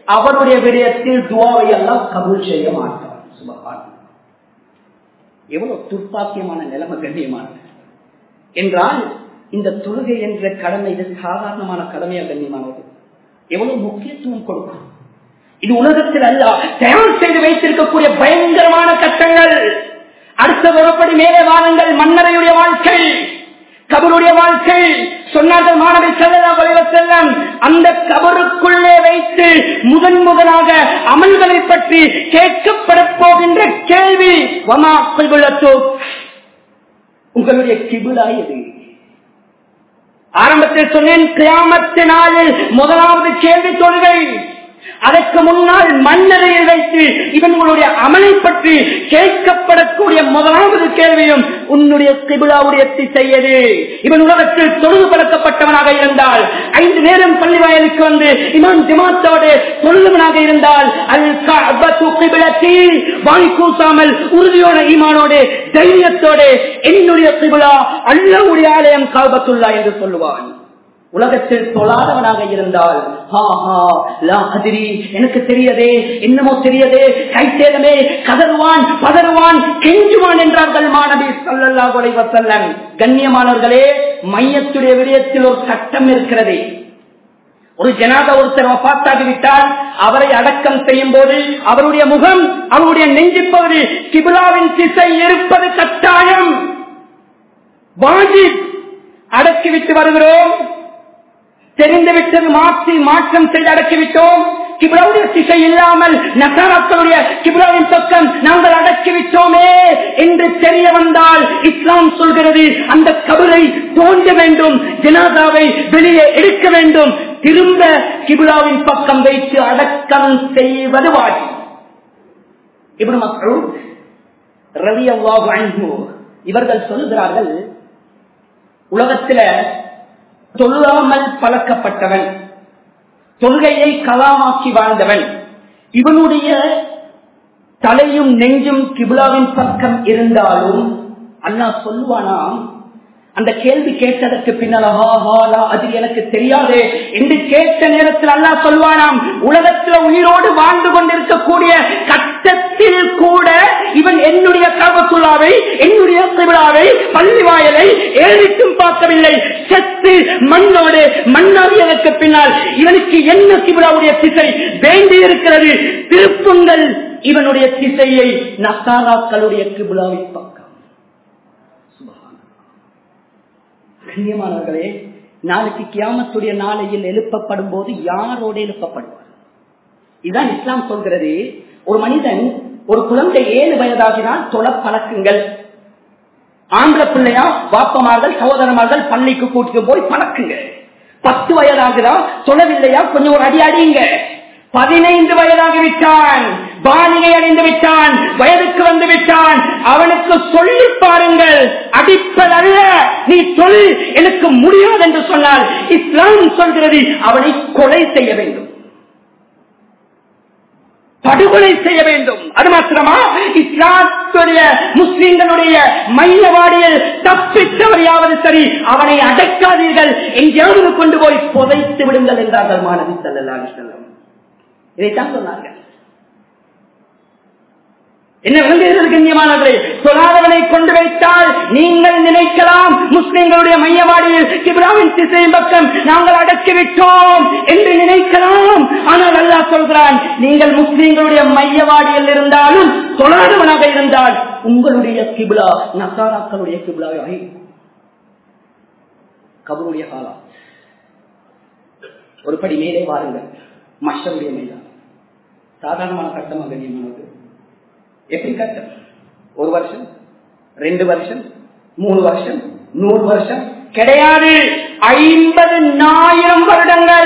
அவருடைய விடயத்தில் துஆவை அல்லாஹ் கபூல் செய்ய மாட்டான். சுப்ஹானல்லாஹ். எவ்வளவு துர்ப்பாக்கியமான நிலைமை கண்ணியமானது என்றால், இந்த தொழுகை என்ற கடமை இது சாதாரணமான கடமையா கண்ணியமானது? எவ்வளவு முக்கியத்துவம் கொடுக்கும். இது உலகத்தில் அல்ல தயார் செய்து வைத்திருக்கக்கூடிய பயங்கரமான கட்டங்கள். அடுத்த வரப்படி மேலே வாருங்கள். மன்னரையுடைய வாழ்க்கை, கபருடைய வாழ்க்கை. சொன்னார்கள் மாணவி ஸல்லல்லாஹு அலைஹி வஸல்லம், அந்த கபருக்குள்ளே வைத்து முதலாக அமல்களை பற்றி கேட்கப்பட போகின்ற கேள்வி, வமா கிப்லத்து, உங்களுடைய கிபிலா எது? ஆரம்பத்தில் சொன்னேன், கியாமத்து நாளில் முதலாவது கேள்வி தொழுகை. அதற்கு முன்னால் மன்னரையில் வைத்து இவங்களுடைய அமலை பற்றி கேட்கப்படக்கூடிய முதலாவது கேள்வியும் உன்னுடைய கிபிலாவுடைய திசை எது? இவன் உலகத்தில் தொழுது பழக்கப்பட்டவனாக இருந்தால், 5 நேரம் பள்ளி வாயிலுக்கு வந்து இமாம் ஜமாத்தோடு தொழுவனாக இருந்தால், அல் கஅபத்து கிப்லத்தி, வாய் கூசாமல் உறுதியோட ஈமானோடு தைரியத்தோடு என்னுடைய கிபிலா அல்லாஹ்வுடைய ஆலயம் கஅபத்துல்லாஹ் என்று சொல்லுவான். உலகத்தில் தொழாதவனாக இருந்தால், எனக்கு தெரியதே, என்னமோ தெரியதே, கைத்தேதமே, கதறுவான், பதறுவான், கெஞ்சுவான் என்றார்கள் மாணவி ஸல்லல்லாஹு அலைஹி வஸல்லம். கண்ணியமானவர்களே, மையத்துடைய விடயத்தில் ஒரு சட்டம் இருக்கிறது. ஒரு ஜனாதா ஒருத்தர் வஃபாத்தாகிவிட்டால் அவரை அடக்கம் செய்யும் போது அவருடைய முகம், அவருடைய நெஞ்சுப்பகுதி கிபிலாவின் திசை இருப்பது கட்டாயம், வாஜிப். அடக்கிவிட்டு வருகிறோம், தெரிந்துவிட்டது, மாற்றம் செய்து அடக்கிவிட்டோம். கிப்லாவுடைய திசை இல்லாமல் நசாராக்களுடைய கிப்லாவின் பக்கம் நாங்கள் அடக்கிவிட்டோமே என்று தெரிய வந்தால், இஸ்லாம் சொல்கிறது அந்த கபரை தோண்ட வேண்டும், ஜனாதாவை வெளியே எடுக்க வேண்டும், திரும்ப கிப்லாவின் பக்கம் வைத்து அடக்கம் செய்வது வாஜிப். இப்னு மஸ்ஊத் ரலியல்லாஹு அன்ஹு இவர்கள் சொல்கிறார்கள், உலகத்தில தொழாமல் பழக்கப்பட்டவன், தொழுகையை கலாமாக்கி வாழ்ந்தவன், இவனுடைய தலையும் நெஞ்சும் கிபிலாவின் பக்கம் இருந்தாலும் அல்லாஹ் சொல்லுவானாம், அந்த கேள்வி கேட்டதற்கு பின்னால் அது எனக்கு தெரியாது என்று கேட்ட நேரத்தில் அல்லாஹ் சொல்வானாம், உலகத்தில் உயிரோடு வாழ்ந்து கொண்டிருக்கக்கூடிய கட்டத்தில் கூட இவன் என்னுடைய கஅபத்துல்லாவை, என்னுடைய கிப்லாவை, பள்ளி வாயலை ஏறிட்டும் பார்க்கவில்லை. செத்து மண்ணோடு மண்ணாவியதற்கு பின்னால் இவனுக்கு என்ன கிப்லாவுடைய திசை வேண்டி இருக்கிறது? திருப்புங்கள் இவனுடைய திசையை நசாராக்களுடைய கிப்லாவின் பக்கம். கண்ணியமானவர்களே, நாளைக்கு கியாமத்துடைய நாளையில் எழுப்பப்படும் போது யாரோடு எழுப்பப்படுவார்? இதுதான் இஸ்லாம் சொல்கிறது. ஒரு மனிதன், ஒரு குழந்தை 7 வயதாகினால் தொழ பழக்குங்கள். ஆண்ட பிள்ளையா பாப்பமார்கள் சகோதரமார்கள் பள்ளிக்கு கூட்டிட்டு போய் பழக்குங்க. 10 வயதாகுதா, தொழவில்லையா, கொஞ்சம் ஒரு அடி அடியுங்க. 15 வயதாகிவிட்டான், பாலிகை அடைந்து விட்டான், வயதுக்கு வந்து விட்டான், அவனுக்கு சொல்லி பாருங்கள், அடிப்பதல்ல, நீ சொல், எனக்கு முடியாது என்று சொன்னால் இஸ்லாம் சொல்கிறது அவனை கொலை செய்ய வேண்டும், படுகொலை செய்ய வேண்டும். அது மாத்திரமா, இஸ்லாத்துடைய முஸ்லிம்களுடைய மையவாடியில் தப்பித்தவரையாவது சரி அவனை அடக்காதீர்கள், எங்கேயாவது கொண்டு போய் புதைத்து விடுங்கள் என்றார்கள் மாணவி ஸல்லல்லாஹு அலைஹி வஸல்லம். இதைத்தான் சொன்னார்கள். என்ன விளங்குகிறது கண்ணியமானவர்களே? சொல்லாதவனை கொண்டு வைத்தால் நீங்கள் நினைக்கலாம் முஸ்லிம்களுடைய மையவாடியில் கிப்லாவின் திசையின் பக்கம் நாங்கள் அடக்கிவிட்டோம் என்று நினைக்கலாம். ஆனால் அல்லாஹ் சொல்கிறான், நீங்கள் முஸ்லிம்களுடைய மையவாடியில் இருந்தாலும் சொல்லாதவனாக இருந்தால் உங்களுடைய கிப்லா நசாராக்களுடைய கிப்லாவை கபருடைய காலம். ஒரு படி மேலே வாருங்கள், மஷருடைய மேலா. சாதாரணமான கட்டமாக கண்ணியமானது. எப்படி கட்டம்? 1 வருஷம், 2 வருஷம், 3 வருஷம், 100 வருஷம் கிடையாது. 50,000 வருடங்கள்,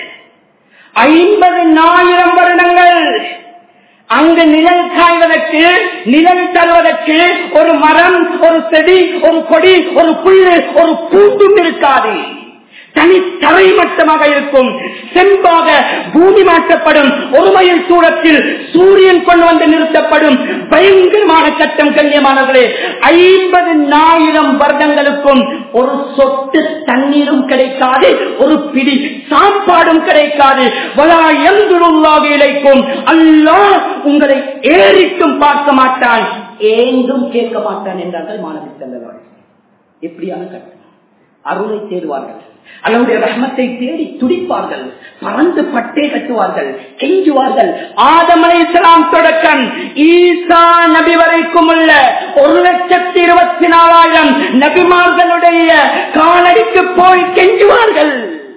50,000 வருடங்கள். அங்கு நிழல் காய்வதற்கு, நிழல் தருவதற்கு ஒரு மரம், ஒரு செடி, ஒரு கொடி, ஒரு புல்லு, ஒரு பூட்டும் இருக்காது. தனித்தரை மட்டமாக இருக்கும், செம்பாக பூமி மாற்றப்படும். 1 மைல் தூரத்தில் சூரியன் கொண்டு வந்து நிறுத்தப்படும். பயங்கரமான கட்டம். கண்ணியமானவர்களே, 50,000 வருடங்களுக்கும் ஒரு சொட்டு தண்ணீரும் கிடைக்காது, ஒரு பிடி சாப்பாடும் கிடைக்காது. வலா யன்துருல்லாஹு இலைக்கும், அல்லாஹ் உங்களை ஏறிட்டும் பார்க்க மாட்டான், ஏங்கும் கேட்க மாட்டான் என்றார்கள் மாணவி செல்லவர்கள். எப்படியான கட்டம். அருளை தேடுவார்கள், அல்லாஹ்வுடைய ரஹ்மத்தை தேடி துடிப்பார்கள், பறந்து பட்டே கட்டுவார்கள், கெஞ்சுவார்கள். ஆதம் அலைஹிஸ்ஸலாம் தொடக்கம் ஈசா நபி வரைக்கும் உள்ள 1,24,000 நபிமார்களுடைய காலடிக்கு போய் கெஞ்சுவார்கள்,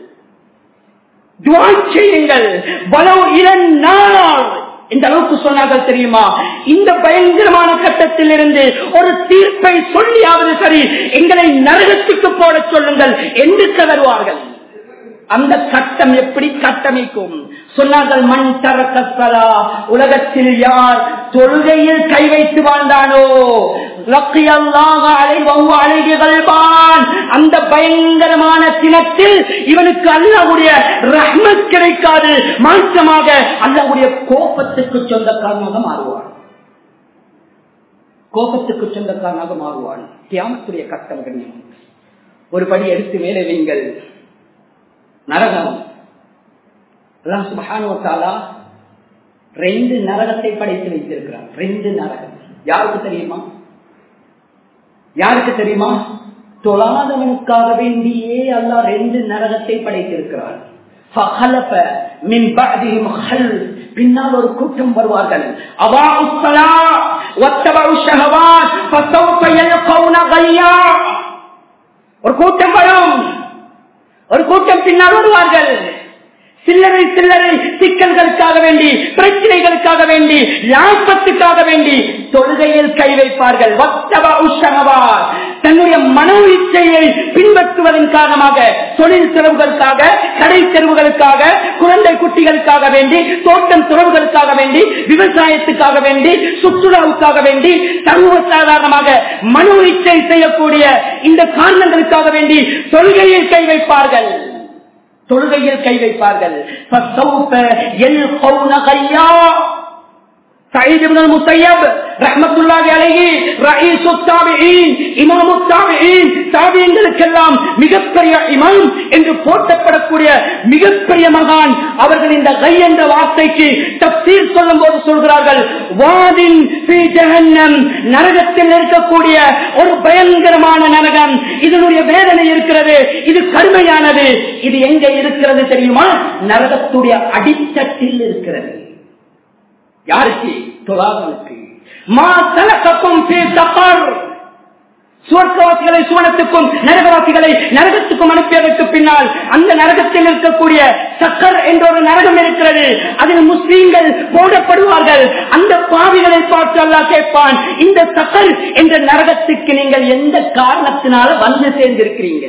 துஆ செய்யுங்கள். வலவ் இலன்னார் இந்த அளவுக்கு சொன்னார்கள் தெரியுமா? இந்த பயங்கரமான கட்டத்தில் இருந்து ஒரு தீர்ப்பை சொல்லியாவது சரி எங்களை நரகத்துக்கு போட சொல்லுங்கள் என்று கதறுவார்கள். அந்த சட்டம் எப்படி கட்டமைக்கும் சொன்னார்கள். மண் தரக்கலா, உலகத்தில் யார் தொழுகையில் கை வைத்து வாழ்ந்தானோ அந்த பயங்கரமான தினத்தில் இவனுக்கு அல்லாஹ்வுடைய ரஹ்மத் கிடைக்காது, மாற்றமாக அல்லாஹ்வுடைய கோபத்துக்கு சொந்தக்காரனாக மாறுவான். கோபத்துக்கு சொந்தக்காரனாக மாறுவான். கியாமத்துடைய கட்டங்கள் ஒரு படி எடுத்து மேலே வைங்கள். நரகம். அல்லாஹ் சுப்ஹானஹு வ தஆலா 2 நரகத்தை படைத்து வைத்திருக்கிறார். 2 நரகம். யாருக்கு தெரியுமா? யாருக்கு தெரியுமா? தொழாதவனுக்காக வேண்டியே அல்லாஹ் 2 நரகத்தை படைத்திருக்கிறார். ஃபஹலஃப மின் பஅதிஹிம் ஹல்ஃப், பின்னால் ஒரு கூட்டம் வருவார்கள். அவாஉஸ் ஸலாத் வத்தபஉ ஷஹவாத் ஃபஸௌஃப யல்கௌன கய்யா. ஒரு கூட்டம் வரும், ஒரு கூட்டம் பின்னால் வருவார்கள். சில்லறை சில்லறை சிக்கல்களுக்காக வேண்டி, பிரச்சனைகளுக்காக வேண்டி, லாபத்துக்காக வேண்டி தொழுகையில் கை வைப்பார்கள். தன்னுடைய மனோ இச்சையை பின்பற்றுவதன் காரணமாக தொழில் செலவுகளுக்காக, கடை செலவுகளுக்காக, குழந்தை குட்டிகளுக்காக வேண்டி, தோட்டம் துறவுகளுக்காக வேண்டி, விவசாயத்துக்காக வேண்டி, சுற்றுலாவுக்காக வேண்டி, சர்வசாதாரணமாக மனோ இச்சை செய்யக்கூடிய இந்த காரணங்களுக்காக வேண்டி தொழுகையில் கை வைப்பார்கள். தொழுகையில் கை வைப்பார்கள். சயீத் இப்னு முஸய்யப் ரஹ்மத்துல்லாஹி அலைஹி ரயீசுத் தாபிஈன், இமாமுத் தாபிஈன், தாபிஈன்களுக்கெல்லாம் மிகப்பெரிய இமாம் என்று போற்றப்படக்கூடிய மிகப்பெரிய மகான் அவர்கள் இந்த கை என்ற வார்த்தைக்கு தஃசீர் சொல்லும்போது சொல்கிறார்கள், வாதின் ஃபீ ஜஹன்னம், நரகத்தில் இருக்கக்கூடிய ஒரு பயங்கரமான நரகம். இதனுடைய வேதனை இருக்கிறது, இது கடுமையானது. இது எங்க இருக்கிறது தெரியுமா? நரகத்துடைய அடித்தட்டில் இருக்கிறது. யாருக்கு? தொழாதவனுக்கு. மா சலகக்கும் ஃபீ ஸகர், சுவர்க்கவாசிகளை சுவனத்துக்கும் நரகவாசிகளை நரகத்துக்கும் அனுப்பியதற்கு பின்னால் அந்த நரகத்தில் இருக்கக்கூடிய சக்கர் என்ற ஒரு நரகம் இருக்கிறது. அதில் முஸ்லீம்கள் போடப்படுவார்கள். அந்த பாவிகளை பார்த்து அல்லாஹ் கேட்பான், இந்த சக்கர் என்ற நரகத்துக்கு நீங்கள் எந்த காரணத்தினால வந்து சேர்ந்திருக்கிறீங்க?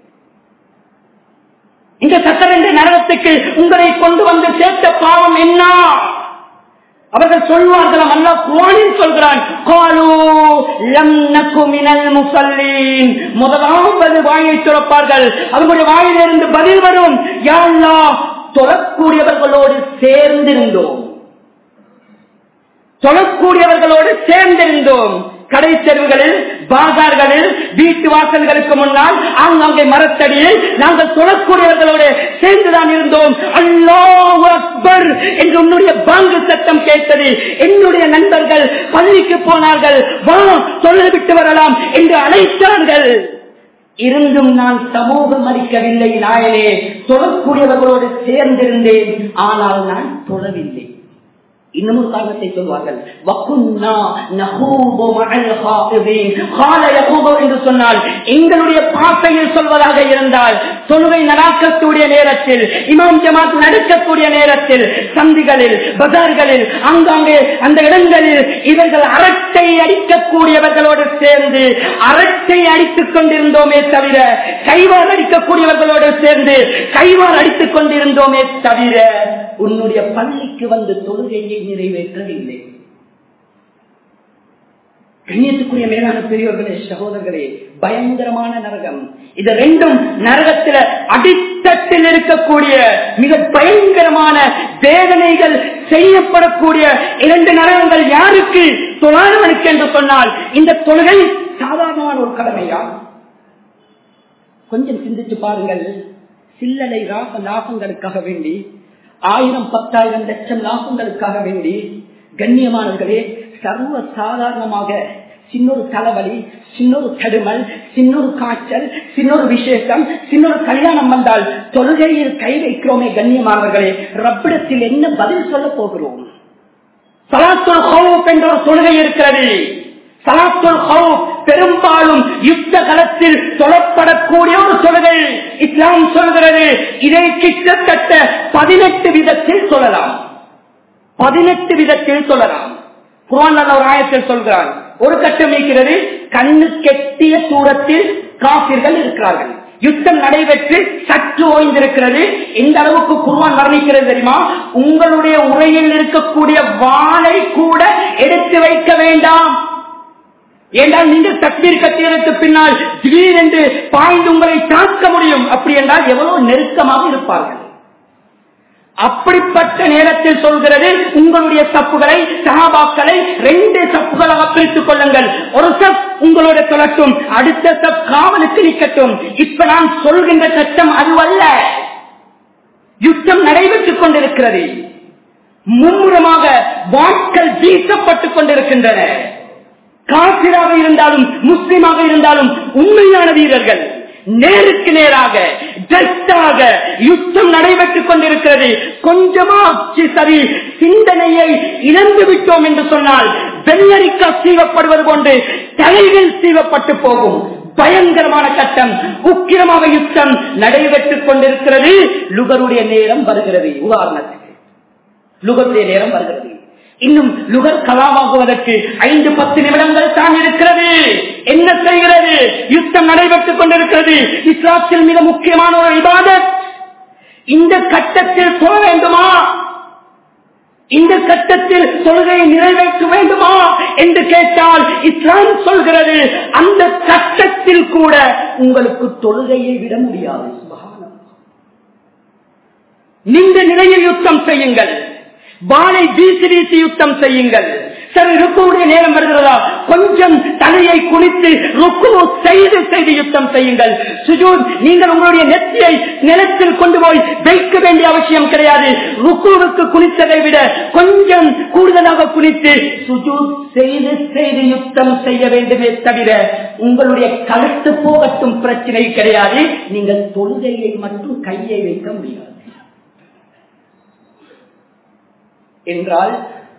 இந்த சக்கர் என்ற நரகத்துக்கு உங்களை கொண்டு வந்து சேர்த்த பாவம் என்ன? அவர்கள் சொல்வார்களாம், அல்லாஹ் குர்ஆனில் சொல்கிறான், காலூ லம் நகு மினல் முஸல்லீன். முதலாவது வாயை திறப்பார்கள், அவர்களுடைய வாயிலிருந்து பதில் வரும், யா அல்லாஹ், தொழக்கூடியவர்களோடு சேர்ந்திருந்தோம், தொழக்கூடியவர்களோடு சேர்ந்திருந்தோம். கடை தெருவுகளில், பாசார்களில், வீட்டு வாசல்களுக்கு முன்னால், ஆங்காங்கே மரத்தடியில் நாங்கள் தொழக்கூடியவர்களோடு சேர்ந்துதான் இருந்தோம். அல்லாஹு அக்பர் என்று உன்னுடைய பாங்கு சத்தம் கேட்டது. என்னுடைய நண்பர்கள் பள்ளிக்கு போனார்கள், வா தொழுது விட்டு வரலாம் என்று அழைத்தார்கள். இருந்தும் நான் சமூகம் அளிக்கவில்லை நாயனே, தொழக்கூடியவர்களோடு சேர்ந்திருந்தேன், ஆனால் நான் தொழவில்லை. இன்னும் ஒரு காரணத்தை சொல்வார்கள், என்று சொன்னால் எங்களுடைய பாசையில் சொல்வதாக இருந்தால், தொழுகை நடாக்கக்கூடிய நேரத்தில், இமாம் ஜமாத் நடக்கக்கூடிய நேரத்தில், சந்திகளில், பஜார்களில், ஆங்காங்கே அந்த இடங்களில் இவர்கள் அரட்டை அடிக்கக்கூடியவர்களோடு சேர்ந்து அரட்டை அடித்துக் கொண்டிருந்தோமே தவிர, கைவார் அடிக்கக்கூடியவர்களோடு சேர்ந்து கைவார் அடித்துக் கொண்டிருந்தோமே தவிர, உன்னுடைய பள்ளிக்கு வந்து தொழுகையை நிறைவேற்றவில்லை. கண்ணியத்துக்குரிய மேலான பெரியவர்களே, சகோதரர்களே, பயங்கரமான நரகம். இது 2 நரகத்தில் அடித்தட்டில் இருக்கக்கூடிய மிக பயங்கரமான வேதனைகள் செய்யப்படக்கூடிய 2 நரகங்கள் யாருக்கு? தொழாதவனுக்கு என்று சொன்னால் இந்த தொழுகை சாதாரணமான ஒரு கடமையா? கொஞ்சம் சிந்திச்சு பாருங்கள். சில்லறை லாபங்களுக்காக வேண்டி 1000, 10,000, லட்சம் லாபங்களுக்காக வேண்டி கண்ணியமானவர்களே சர்வ சாதாரணமாக சின்னொரு தலைவலி, சின்னொரு தடுமல், சின்னொரு காய்ச்சல், சின்னொரு விசேஷம், சின்னொரு கல்யாணம் வந்தால் தொழுகையில் கை வைக்கிறோமே கண்ணியமானவர்களே, ரப்பிடத்தில் என்ன பதில் சொல்ல போகிறோம்? ஸலாத்துல் ஹௌஃப் என்ற ஒரு தொழுகை இருக்கிறது. ஸலாத்துல் ஹௌஃப் பெரும்பாலும் யுத்த களத்தில் தொழப்படக்கூடிய ஒரு தொழுகை. இஸ்லாம் சொல்கிறது இதை கிட்டத்தட்ட 18 விதத்தில் சொல்லலாம். 18 விதத்தில் சொல்லலாம். குர்ஆன்ல ஒரு ஆயத்தில் சொல்கிறான், ஒரு கட்டம் இருக்கிறது, கண்ணு கெட்டிய தூரத்தில் காபிர்கள் இருக்கிறார்கள். யுத்தம் நடைபெற்று சற்று ஓய்ந்திருக்கிறது. எந்த அளவுக்கு குர்ஆன் வர்ணிக்கிறது தெரியுமா? உங்களுடைய உரையில் இருக்கக்கூடிய வாளை கூட எடுத்து வைக்க வேண்டாம். ஏனென்றால் நீங்கள் தக்பீர் கட்டியதற்கு பின்னால் திடீரென்று பாய்ந்து உங்களை தாக்க முடியும். அப்படி என்றால் எவ்வளவு நெருக்கமாக இருப்பார்கள். அப்படிப்பட்ட நேரத்தில் சொல்கிறது, உங்களுடைய சப்புகளை சஹாபாக்களை 2 சப்புகளாக பிரித்துக் கொள்ளுங்கள். ஒரு சப் உங்களோட தொழட்டும், அடுத்த சப் காவலுக்கு நிற்கட்டும். இப்ப நான் சொல்கின்ற சட்டம் அதுவல்ல. யுத்தம் நடைபெற்றுக் கொண்டிருக்கிறது. மும்முரமாக வாட்கள் வீசப்பட்டுக் கொண்டிருக்கின்றன. காபிராக இருந்தாலும் முஸ்லிமாக இருந்தாலும் உண்மையான வீரர்கள் நேருக்கு நேராக யுத்தம் நடைபெற்றுக் கொண்டிருக்கிறது. கொஞ்சமாச்சு சரி சிந்தனையை இழந்து விட்டோம் என்று சொன்னால் வெள்ளரிக்கா சீவப்படுவது போன்று தலைகள் சீவப்பட்டு போகும். பயங்கரமான கட்டம், உக்கிரமாக யுத்தம் நடைபெற்றுக் கொண்டிருக்கிறது. லுகருடைய நேரம் வருகிறது. உதாரணத்துக்கு லுகருடைய நேரம் வருகிறது. இன்னும் லுகர் கலாமாகுவதற்கு 5-10 நிமிடங்கள் தான் இருக்கிறது. என்ன செய்கிறது? யுத்தம் நடைபெற்றுக் கொண்டிருக்கிறது. இஸ்லாத்தில் மிக முக்கியமான ஒரு இபாதத். இந்த கட்டத்தில் சொல்ல வேண்டுமா? இந்த கட்டத்தில் தொழுகையை நிறைவேற்ற வேண்டுமா என்று கேட்டால் இஸ்லாம் சொல்கிறது, அந்த கட்டத்தில் கூட உங்களுக்கு தொழுகையை விட முடியாது. நின்ற நிலையில் யுத்தம் செய்யுங்கள், வாளை வீசி வீசி யுத்தம் செய்யுங்கள். சரி, ருக்குவுடைய நேரம் வருகிறதா, கொஞ்சம் தலையை குனித்து ருக்கு செய்து செய்து யுத்தம் செய்யுங்கள். சுஜூத், நீங்கள் உங்களுடைய நெத்தியை நிலத்தில் கொண்டு போய் வைக்க வேண்டிய அவசியம் கிடையாது. ருக்குவுக்கு குனித்ததை விட கொஞ்சம் கூடுதலாக குனித்து சுஜூத் செய்து செய்து யுத்தம் செய்ய வேண்டுமே தவிர உங்களுடைய கழுத்து போகட்டும் பிரச்சனை கிடையாது. நீங்கள் தொழுகையை மட்டும் கையை வைக்க முடியாது என்றால்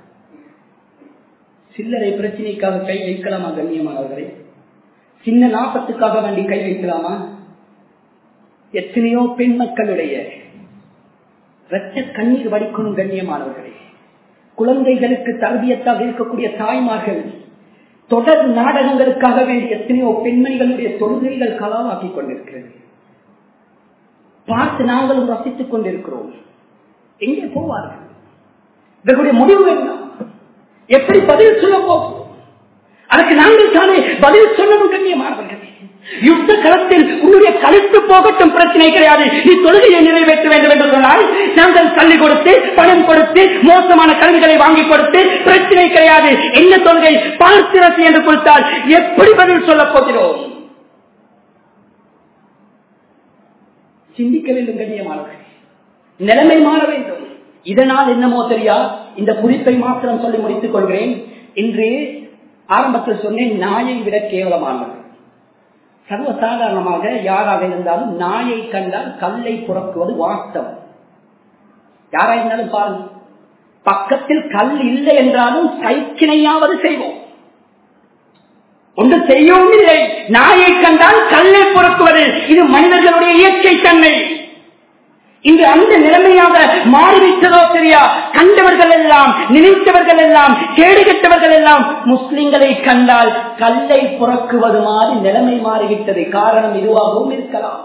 சில்லறை பிரச்சனைக்காக கை வைக்கலாமா கண்ணியமானவர்களே? சின்ன லாபத்துக்காக வேண்டி கை வைக்கலாமா? எத்தனையோ பெண் மக்களுடைய இரத்த கண்ணீர் வடிக்கணும் கண்ணியமானவர்களே. குழந்தைகளுக்கு தர்பியத்தாக இருக்கக்கூடிய தாய்மார்கள் தொடர் நாடகங்களுக்காக வேண்டி எத்தனையோ பெண்மணிகளுடைய தொழுகைகள் கலாவாக்கிக் கொண்டிருக்கிறது. பார்த்து நாங்களும் ரசித்துக் கொண்டிருக்கிறோம். எங்கே போவார்கள்? இதனுடைய முடிவு என்ன? எப்படி பதில் சொல்ல போகும்? அதற்கு நாங்கள் தானே பதில் சொல்லணும் கண்ணியமானவர்களே. யுத்த களத்தில் உன்னுடைய கழுத்து போகட்டும் பிரச்சனை கிடையாது. நீ தொழுகையை நிறைவேற்ற வேண்டும் என்று சொன்னால் நாங்கள் கல்வி கொடுத்து பணம் கொடுத்து மோசமான கல்விகளை வாங்கி கொடுத்து பிரச்சனை கிடையாது. என்ன தொழுகை பார்த்திரசி என்று கொடுத்தால் எப்படி பதில் சொல்ல போகிறோம்? சிந்திக்க வேண்டும் கண்ணியமானவர்களே. நிலைமை மாற வேண்டும். இதனால் என்னமோ தெரியா, இந்த குறிப்பை மாத்திரம் சொல்லி முடித்துக் கொள்கிறேன். இன்று ஆரம்பத்தில் சொன்னேன், நாயை விட கேவலமானது. சர்வசாதாரணமாக யாராக இருந்தாலும் நாயை கண்டால் கல்லை புறக்குவது வாஸ்தவம். யாராக இருந்தாலும் பாருங்கள், பக்கத்தில் கல் இல்லை என்றாலும் சைக்கிணையாவது செய்வோம். ஒன்று செய்யவும் இல்லை. நாயை கண்டால் கல்லை புறக்குவது இது மனிதர்களுடைய இயற்கை தன்மை. இன்று அந்த நிலைமையாக மாறிவிட்டதோ சரியா? கண்டவர்கள் எல்லாம், நினைத்தவர்கள் எல்லாம், கேடுகட்டவர்கள் எல்லாம் முஸ்லிம்களை கண்டால் கல்லை புறக்குவது மாதிரி நிலைமை மாறிவிட்டது. காரணம் இதுவாகவும்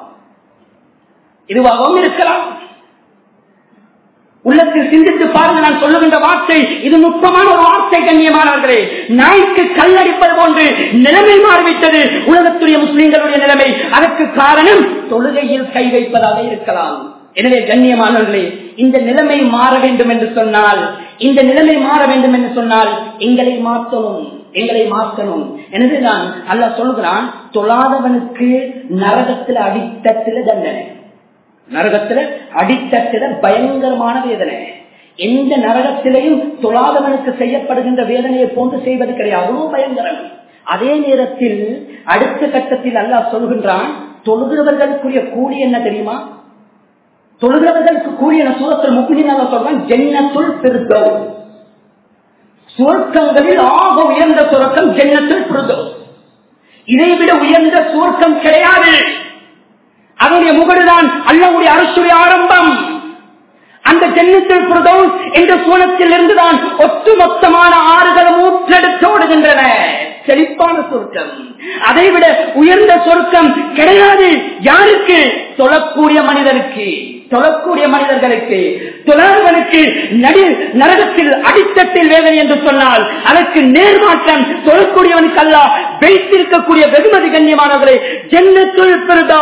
இருக்கலாம். உள்ளத்தில் சிந்தித்து பாருங்கள். நான் சொல்லுகின்ற வார்த்தை இது நுட்பமான ஒரு வார்த்தை கண்ணியமானவர்களே. நாய்க்கு கல்லடிப்பது போன்று நிலைமை மாறிவிட்டது உலகத்துடைய முஸ்லிம்களுடைய நிலைமை. அதற்கு காரணம் தொழுகையில் கை வைப்பதாக இருக்கலாம். எனவே கண்ணியமானவர்களே, இந்த நிலைமை மாற வேண்டும் என்று சொன்னால் எங்களை மாற்றணும். எனவேதான் அல்லாஹ் சொல்கிறான், தொழாதவனுக்கு நரகத்தில் அடித்தட்டில தண்டனை, நரகத்துல அடித்தட்டில பயங்கரமான வேதனை. எந்த நரகத்திலையும் தொழாதவனுக்கு செய்யப்படுகின்ற வேதனையை போன்று செய்வது கிடையாது, பயங்கரம். அதே நேரத்தில் அடுத்த கட்டத்தில் அல்லாஹ் சொல்கின்றான், தொழுகிறவர்களுக்குரிய கூலி என்ன தெரியுமா? தொழுகிறவர்களுக்கு கூலி என சூரத்துல் முஃமினீன் அல்லாஹ் சொல்றான், ஜன்னத்துல் ஃபிர்தௌஸ். சுவர்க்கங்களில் ஆக உயர்ந்த சுவர்க்கம் ஜன்னத்துல் ஃபிர்தௌஸ். இதைவிட உயர்ந்த சுவர்க்கம் கிடையாது. அதனுடைய முகடுதான் அல்லாஹ்வுடைய அர்ஷுடைய ஆரம்பம். அந்த ஜன்னத்துல் ஃபிர்தௌஸ் என்ற சுவனத்தில் இருந்துதான் ஒட்டுமொத்தமான ஆறுகளும் ஊற்றெடுத்து ஓடுகின்றன. செழிப்பான சொர்க்கம். அதைவிட உயர்ந்த சொர்க்கம் கிடையாது. யாருக்கு? தொழக்கூடிய மனிதர்களுக்கு. தொழாதவனுக்கு நரகத்தில் அடித்தட்டில் வேதனை என்று சொன்னால் அதற்கு நேர்மாற்றம் தொழக்கூடியவனுக்கு அல்லாஹ் வைத்திருக்கக்கூடிய வெகுமதி கண்ணியமானவர்களே, ஜன்னத்துல்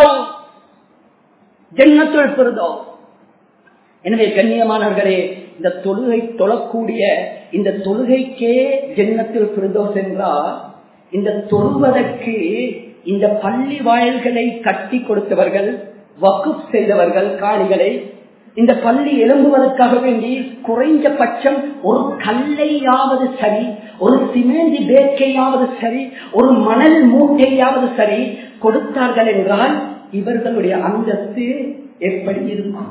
ஃபிர்தௌஸ். எனவே கண்ணியமானவர்களே, இந்த தொழுகை தொழக்கூடிய இந்த தொழுகைக்கே ஜன்னத்துல் ஃபிர்தௌஸ் என்றால், இந்த தொழுவதற்கு இந்த பள்ளி வாயில்களை கட்டி கொடுத்தவர்கள், வக்ஃப் செய்தவர்கள் காணிகளை, இந்த பள்ளி எழும்புவதற்காக வேண்டி குறைந்தபட்சம் ஒரு கல்லையாவது சரி, ஒரு சிமெண்ட் பேக்கையாவது சரி, ஒரு மணல் மூட்டையாவது சரி கொடுத்தார்கள் என்றால் இவர்களுடைய அந்தஸ்து எப்படி இருக்கும்?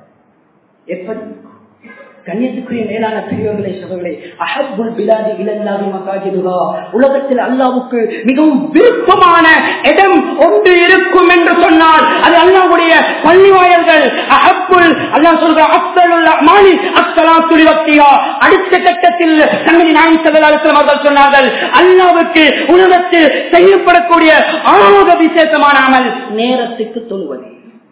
கண்ணியத்துக்குரிய மேலான பெரியவர்களே, சகோதரர்களே, அஹப்புல் பிலாதி இலல்லாஹி மசாஜிதுஹா, உலகத்தில் அல்லாஹ்வுக்கு மிகவும் விருப்பமான இடம் ஒன்று இருக்கும் என்று சொன்னால் அது அல்லாஹ்வுடைய பள்ளி வாயில்கள். அஹப்புல், அல்லாஹ் சொல்றான், அஃதலுல் அமாலி அஸ்ஸலாத்து லிவக்திஹா. அடுத்த கட்டத்தில் கண்மணி நாயகம் ஸல்லல்லாஹு அலைஹி வஸல்லம் அவர்கள் சொன்னார்கள், அல்லாஹ்வுக்கு உலகத்தில் செய்யப்படக்கூடிய ஆக விசேஷமான அமல் நேரத்துக்கு தொழுவது.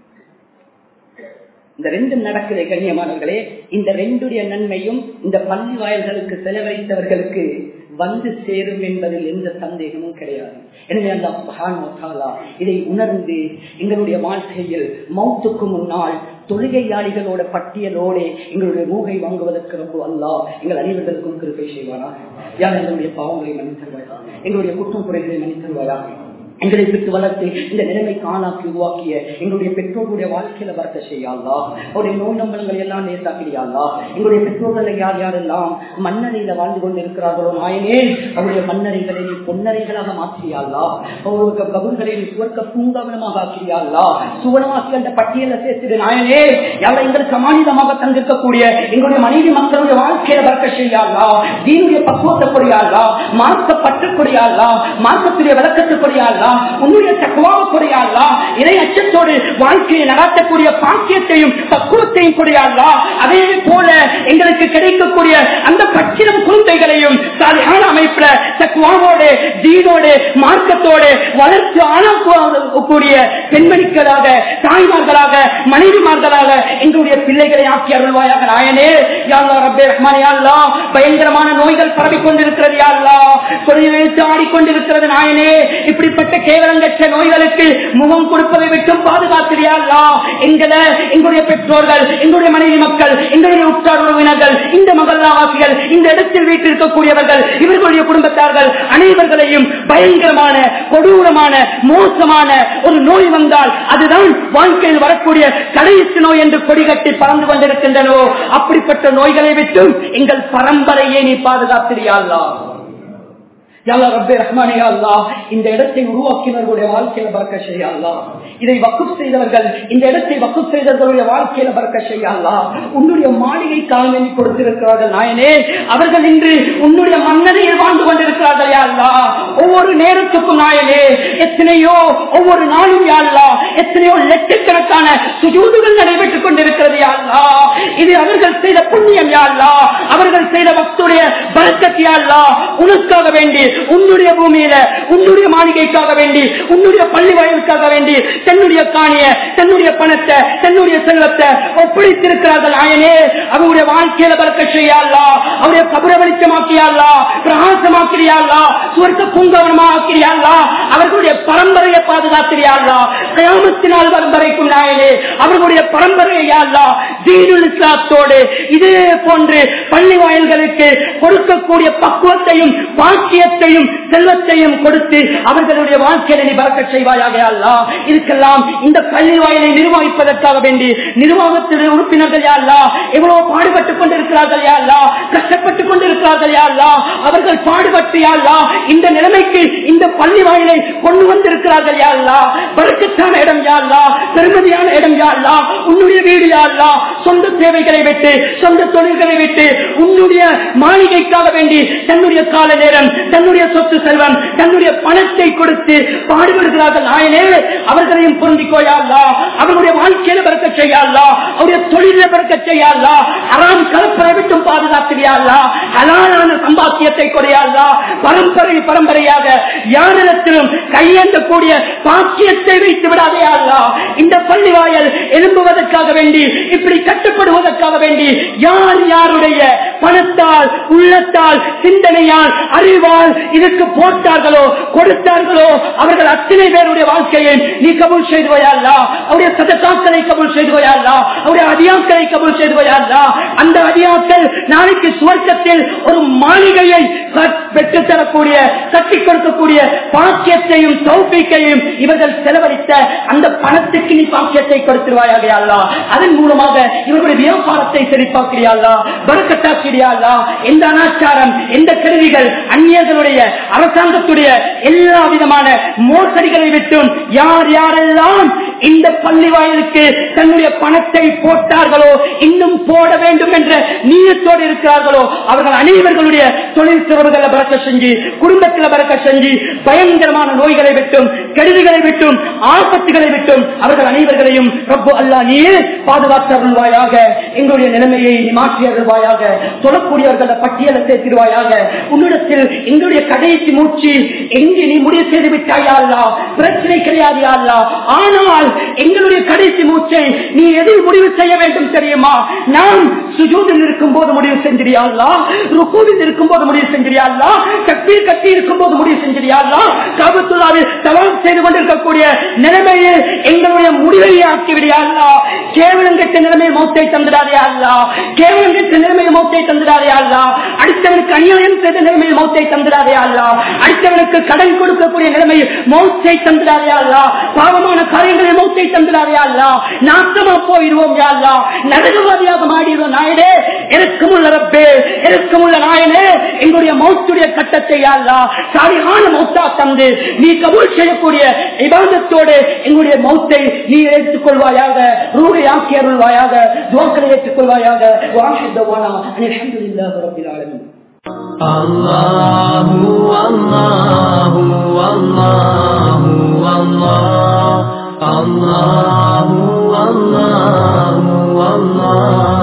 இந்த ரெண்டும் நடக்குது கண்ணியமானவர்களே. இந்த ரெண்டுடைய நன்மையும் இந்த பள்ளி வாயில்களுக்கு செலவழித்தவர்களுக்கு வந்து சேரும் என்பதில் எந்த சந்தேகமும் கிடையாது. எனவே அல்லாஹ் சுப்ஹானஹு வ தஆலா இதை உணர்ந்து எங்களுடைய வாழ்க்கையில் மௌத்துக்கு முன்னால் தொழுகையாளிகளோட பட்டியலோடு எங்களுடைய ரூஹை வாங்குவதற்கு ரொம்ப அல்லாஹ் எங்கள் அனைவர்களுக்கும் கிருபை செய்வானா. யார் எங்களுடைய பாவங்களை மன்னித்தருவாயா, எங்களுடைய குற்றம் குறைகளை மன்னித்தருவாயா. எங்களை விட்டு வளர்த்து இந்த நிலைமை காணாக்கி உருவாக்கிய எங்களுடைய பெற்றோர்களுடைய வாழ்க்கையில வரக்க செய்யலாம். அவருடைய நோய் நம்பலங்களை எல்லாம் நேர்த்தாக்கிறியாளா. எங்களுடைய பெற்றோர்களை யார் யாரெல்லாம் மண்ணறையில வாழ்ந்து கொண்டு இருக்கிறார்களோ நாயனே, அவருடைய மண்ணறைகளை நீ பொன்னறைகளாக மாற்றியாளா. அவர்களுக்கு கபூர்களை நீ சுவர்க்க பூங்காவனமாக ஆக்கிறியாளா. சுவனமாக்கி அந்த பட்டியலை சேர்த்து நாயனே, யாரை எங்களுக்கு அமானிதமாக தந்திருக்கக்கூடிய எங்களுடைய மனைவி மக்களுடைய வாழ்க்கையில வரக்க செய்யாளா. தீனுடைய பக்குவத்தை கொடியாளா, மார்க்கப்பட்டு கொடியாளா, மார்க்கத்துடைய விளக்கத்தை கொடியாளா, உன்னுடைய தக்குவாவை கொடையாளா, இதை அச்சத்தோடு வாழ்க்கையை நடாத்தக்கூடிய பாக்கியத்தையும் பக்குவத்தையும் கொடையாளா. அதே போல எங்களுக்கு கிடைக்கக்கூடிய அந்த பச்சிலம் குழந்தைகளையும் சாலிஹான அமைப்புல தக்குவாவோடு தீனோடு மார்க்கத்தோடு வளர்த்து ஆளாக்கூடிய பெண்மணிகளாக, தாய்மார்களாக, மனைவிமார்களாக எங்களுடைய பிள்ளைகளை ஆக்கி அருள்வாயாக நாயனே. யா அல்லாஹ் ரப்பே ரஹ்மானே, யா அல்லாஹ் பயங்கரமான நோய்கள் பரவிக் கொண்டிருக்கிறது யா அல்லாஹ், தொழில் வைத்து ஆடிக்கொண்டிருக்கிறது நாயனே. இப்படிப்பட்ட கேவலங்கற்ற நோய்களுக்கு முகம் கொடுப்பதை விட்டு பாதுகாத்திரியாளா. எங்களுடைய பெற்றோர்கள், எங்களுடைய மனைவி மக்கள், எங்களுடைய உற்றார் உறவினர்கள், இந்த மகல்லாவாசிகள், இந்த இடத்தில் வீட்டிருக்கக்கூடியவர்கள், இவர்களுடைய குடும்பத்தார்கள் அனைவர்களையும் பயங்கரமான கொடூரமான மோசமான ஒரு நோய் வந்தால் அதுதான் வாழ்க்கையில் வரக்கூடிய கடைசி நோய் என்று கொடிகட்டி பறந்து கொண்டிருக்கின்றனோ அப்படிப்பட்ட நோய்களை விட்டும் எங்கள் பரம்பரையை நீ பாதுகாத்திரியாளா. இந்த இடத்தை உருவாக்கினர்களுடைய வாழ்க்கையில பறக்க செய்யலா. இதை வக்ஃப் செய்தவர்கள், இந்த இடத்தை வக்ஃப் செய்தவர்களுடைய வாழ்க்கையில பறக்க செய்யலா. உன்னுடைய மாளிகை காலனி கொடுத்திருக்கிறார்கள் நாயனே, அவர்கள் இன்று உன்னுடைய மன்னரையில் வாழ்ந்து கொண்டிருக்கிறார்கள் யாழ்லா. ஒவ்வொரு நேரத்துக்கும் நாயனே எத்தனையோ, ஒவ்வொரு நாளும் யாழ்லா எத்தனையோ லட்சக்கணக்கான சுஜூதுகள் நடைபெற்றுக் கொண்டிருக்கிறது யாழ்லா. இது அவர்கள் செய்த புண்ணியம் யாழ்லா, அவர்கள் செய்த பக்துடைய பரக்கத் யாழ்லா. உனக்காக வேண்டி, உன்னுடைய பூமியில, உன்னுடைய மாளிகைக்காக வேண்டி, உன்னுடைய பள்ளி வாயிலுக்காக வேண்டி தன்னுடைய காணிய, தன்னுடைய பணத்தை, தன்னுடைய செல்வத்தை ஒப்படைத்திருக்கிறார்கள் நாயனே. அவருடைய வாழ்க்கையில பறக்க செய்யலா. அவருடைய கபர வெளிச்சமாக்கியாளா, பிரகாசமாக்கிறியாளா, சுவர்க்க பூங்கவனமாக்கிறியாளா, அவர்களுடைய பரம்பரையை பாதுகாத்திரியாளா, கியாமத்தினால் வரைக்கும் நாயனே அவர்களுடைய பரம்பரையாளா தீனுல் இஸ்லாத்தோடு இதே போன்று பள்ளி வாயில்களுக்கு கொடுக்கக்கூடிய பக்குவத்தையும் பாக்கியத்தையும் செல்வத்தையும் கொடுத்து அவர்களுடைய வாழ்க்கையை நீ பறக்கச் செய்வாயாக அல்லாஹ். இதுக்கெல்லாம் இந்த பள்ளி வாயிலை நிர்வகிப்பதற்காக வேண்டி நிர்வாகத்தினுடைய உறுப்பினர்கள் யா அல்லாஹ் எவ்வளவு பாடுபட்டுக் கொண்டிருக்கிறார்கள் யா அல்லாஹ், கஷ்டப்பட்டுக் கொண்டிருக்கிறார்கள் யா அல்லாஹ். அவர்கள் பாடுபட்டு யா அல்லாஹ் இந்த நிலைமைக்கு இந்த பள்ளி வாயிலை கொண்டு வந்திருக்கிறார்கள் யா அல்லாஹ். பறக்கத்தான இடம் யா அல்லாஹ், பெருமதியான இடம் யா அல்லாஹ், உன்னுடைய வீடு யா அல்லாஹ். சொந்த தேவைகளை விட்டு சொந்த தொழில்களை விட்டு உன்னுடைய மாளிகைக்காக வேண்டி தன்னுடைய கால நேரம், தன்னுடைய சொத்து செல்வம், தன்னுடைய பணத்தை கொடுத்து பாடுபடுகிறார்கள் நாயனே. அவர்களையும் பொருந்திக்கோயா அல்லாஹ், அவர்களுடைய வாழ்க்கையில பறக்கச் செய்யா அல்லாஹ், அவருடைய தொழில பறக்கச் செய்யா அல்லாஹ், ஹராம் கலப்பரை விட்டும் பாதுகாத்தியா அல்லாஹ், ஹலாலான சம்பாத்தியத்தை கொடையா அல்லாஹ். பரம்பரையாக யாரிடத்திலும் கையேந்தக்கூடிய பாக்கியத்தை வைத்து விடாதே அல்லாஹ். இந்த பள்ளி வாயல் எழும்புவதற்காக வேண்டி, இப்படி கட்டுப்படுவதற்காக வேண்டி யார் யாருடைய பணத்தால், உள்ளத்தால், சிந்தனையால், அறிவால் இதற்கு போட்டார்களோ கொடுத்தார்களோ அவர்கள் அத்தனை பேருடைய வாழ்க்கையை நீ கபூல் செய்து வையாளா, அவருடைய சதகாக்களை கபூல் செய்து வையாளா, அவருடைய அதியாக்களை கபூல் செய்து வையாளா. அந்த அதியாக்கள் நாளைக்கு சுவர்க்கத்தில் ஒரு மாளிகையை பெற்றுத் தரக்கூடிய, கட்டிக் கொடுக்கக்கூடிய பாக்கியத்தையும் தௌஃபீக்கையும் இவர்கள் செலவழித்த அந்த பணத்துக்கு நீ பாக்கியத்தை கொடுத்துருவாயாக அல்லா. அதன் மூலமாக இவர்களுடைய வியாபாரத்தை செழிப்பாக்கிறியாளா, பரக்கத்தாக்கிறியாளா. எந்த அனாச்சாரம், எந்த கருவிகள், அந்நியர்களுடைய அரசாங்கத்துடைய எல்லா விதமான மோசடிகளை விட்டும் யார் யாரெல்லாம் இந்த பள்ளி வாயிலுக்கு தன்னுடைய பணத்தை போட்டார்களோ, இன்னும் போட வேண்டும் என்ற நீயத்தோடு இருக்கிறார்களோ அவர்கள் அனைவர்களுடைய தொழில் துறவுகளை பறக்க செஞ்சு, குடும்பத்தில் பறக்க செஞ்சு, பயங்கரமான நோய்களை விட்டும், கருவிகளை விட்டும், ஆபத்துகளை விட்டும் அவர்கள் அனைவர்களையும் ரப்பு அல்லாஹ் நீயே பாதுகாத்தருள்வாயாக. எங்களுடைய நிலைமையை மாற்றியருள்வாயாக. சொல்லக்கூடியவர்கள் பட்டியலை சேர்த்திருவாயாக. உன்னிடத்தில் எங்களுடைய கடைசி மூச்சு எங்கே நீ முடிவு செய்து விட்டாயா அல்லாஹ், பிரச்சனை கிடையாது அல்லாஹ். ஆனால் எங்களுடைய கடைசி மூச்சை நீ எதில் முடிவு செய்ய வேண்டும் தெரியுமா? நாம் சுஜூதில் இருக்கும் போது முடிவு செஞ்சிரியா அல்லாஹ், ருக்கூவில் இருக்கும் போது முடிவு செஞ்சிரியா அல்லாஹ், தக்பீர் கட்டி இருக்கும் போது முடிவு செஞ்சிரியா அல்லாஹ், காபத்துல்லாஹ்வில் தவாஃப் செய்து கொண்டிருக்கக்கூடிய நிலைமையை எங்களுடைய முடிவை ஆக்கிவிடியா அல்லாஹ். கேவலங்கெட்ட நிலைமையை மௌத்தை தந்துடாதே அல்லாஹ், கேவலங்கெட்ட நிலைமையை மௌத்தை தந்துடாதே அல்லாஹ். அடுத்தவனுக்கு அநியாயம் செய்த நிலைமையில் மௌத்தை தந்துடாதே அல்லாஹ், அடுத்தவனுக்கு கடன் கொடுக்கக்கூடிய நிலைமையில் மௌத்தை தந்துடாதே அல்லாஹ், பாவமான காரியங்களில் மௌத்தை தந்துடாதே அல்லாஹ். நாசமா போயிடுவோம் யா அல்லாஹ், நரகவாதியாக மாறிடுவோம் நாயனே. எனக்குமுள்ள ரப்பே, எனக்குமுள்ள நாயனே, எங்களுடைய மௌத்துடைய கட்டத்தை யா அல்லாஹ் சாலிஹான மௌத்தா தந்து நீ கபூல் செய்யக்கூடிய இபாதத்தோடு எங்களுடைய மௌத்தை நீ ஏற்றுக்கொள்வாயாக, ரூஹை ஆக்கி அருள்வாயாக, துஆக்களை ஏற்றுக்கொள்வாயாக. வாஹித் தவானா அல்ஹம்துலில்லாஹி ரப்பில் ஆலமீன். அல்லாஹு அல்லாஹு அல்லாஹு அல்லாஹ், அல்லாஹு அல்லாஹு அல்லாஹ்.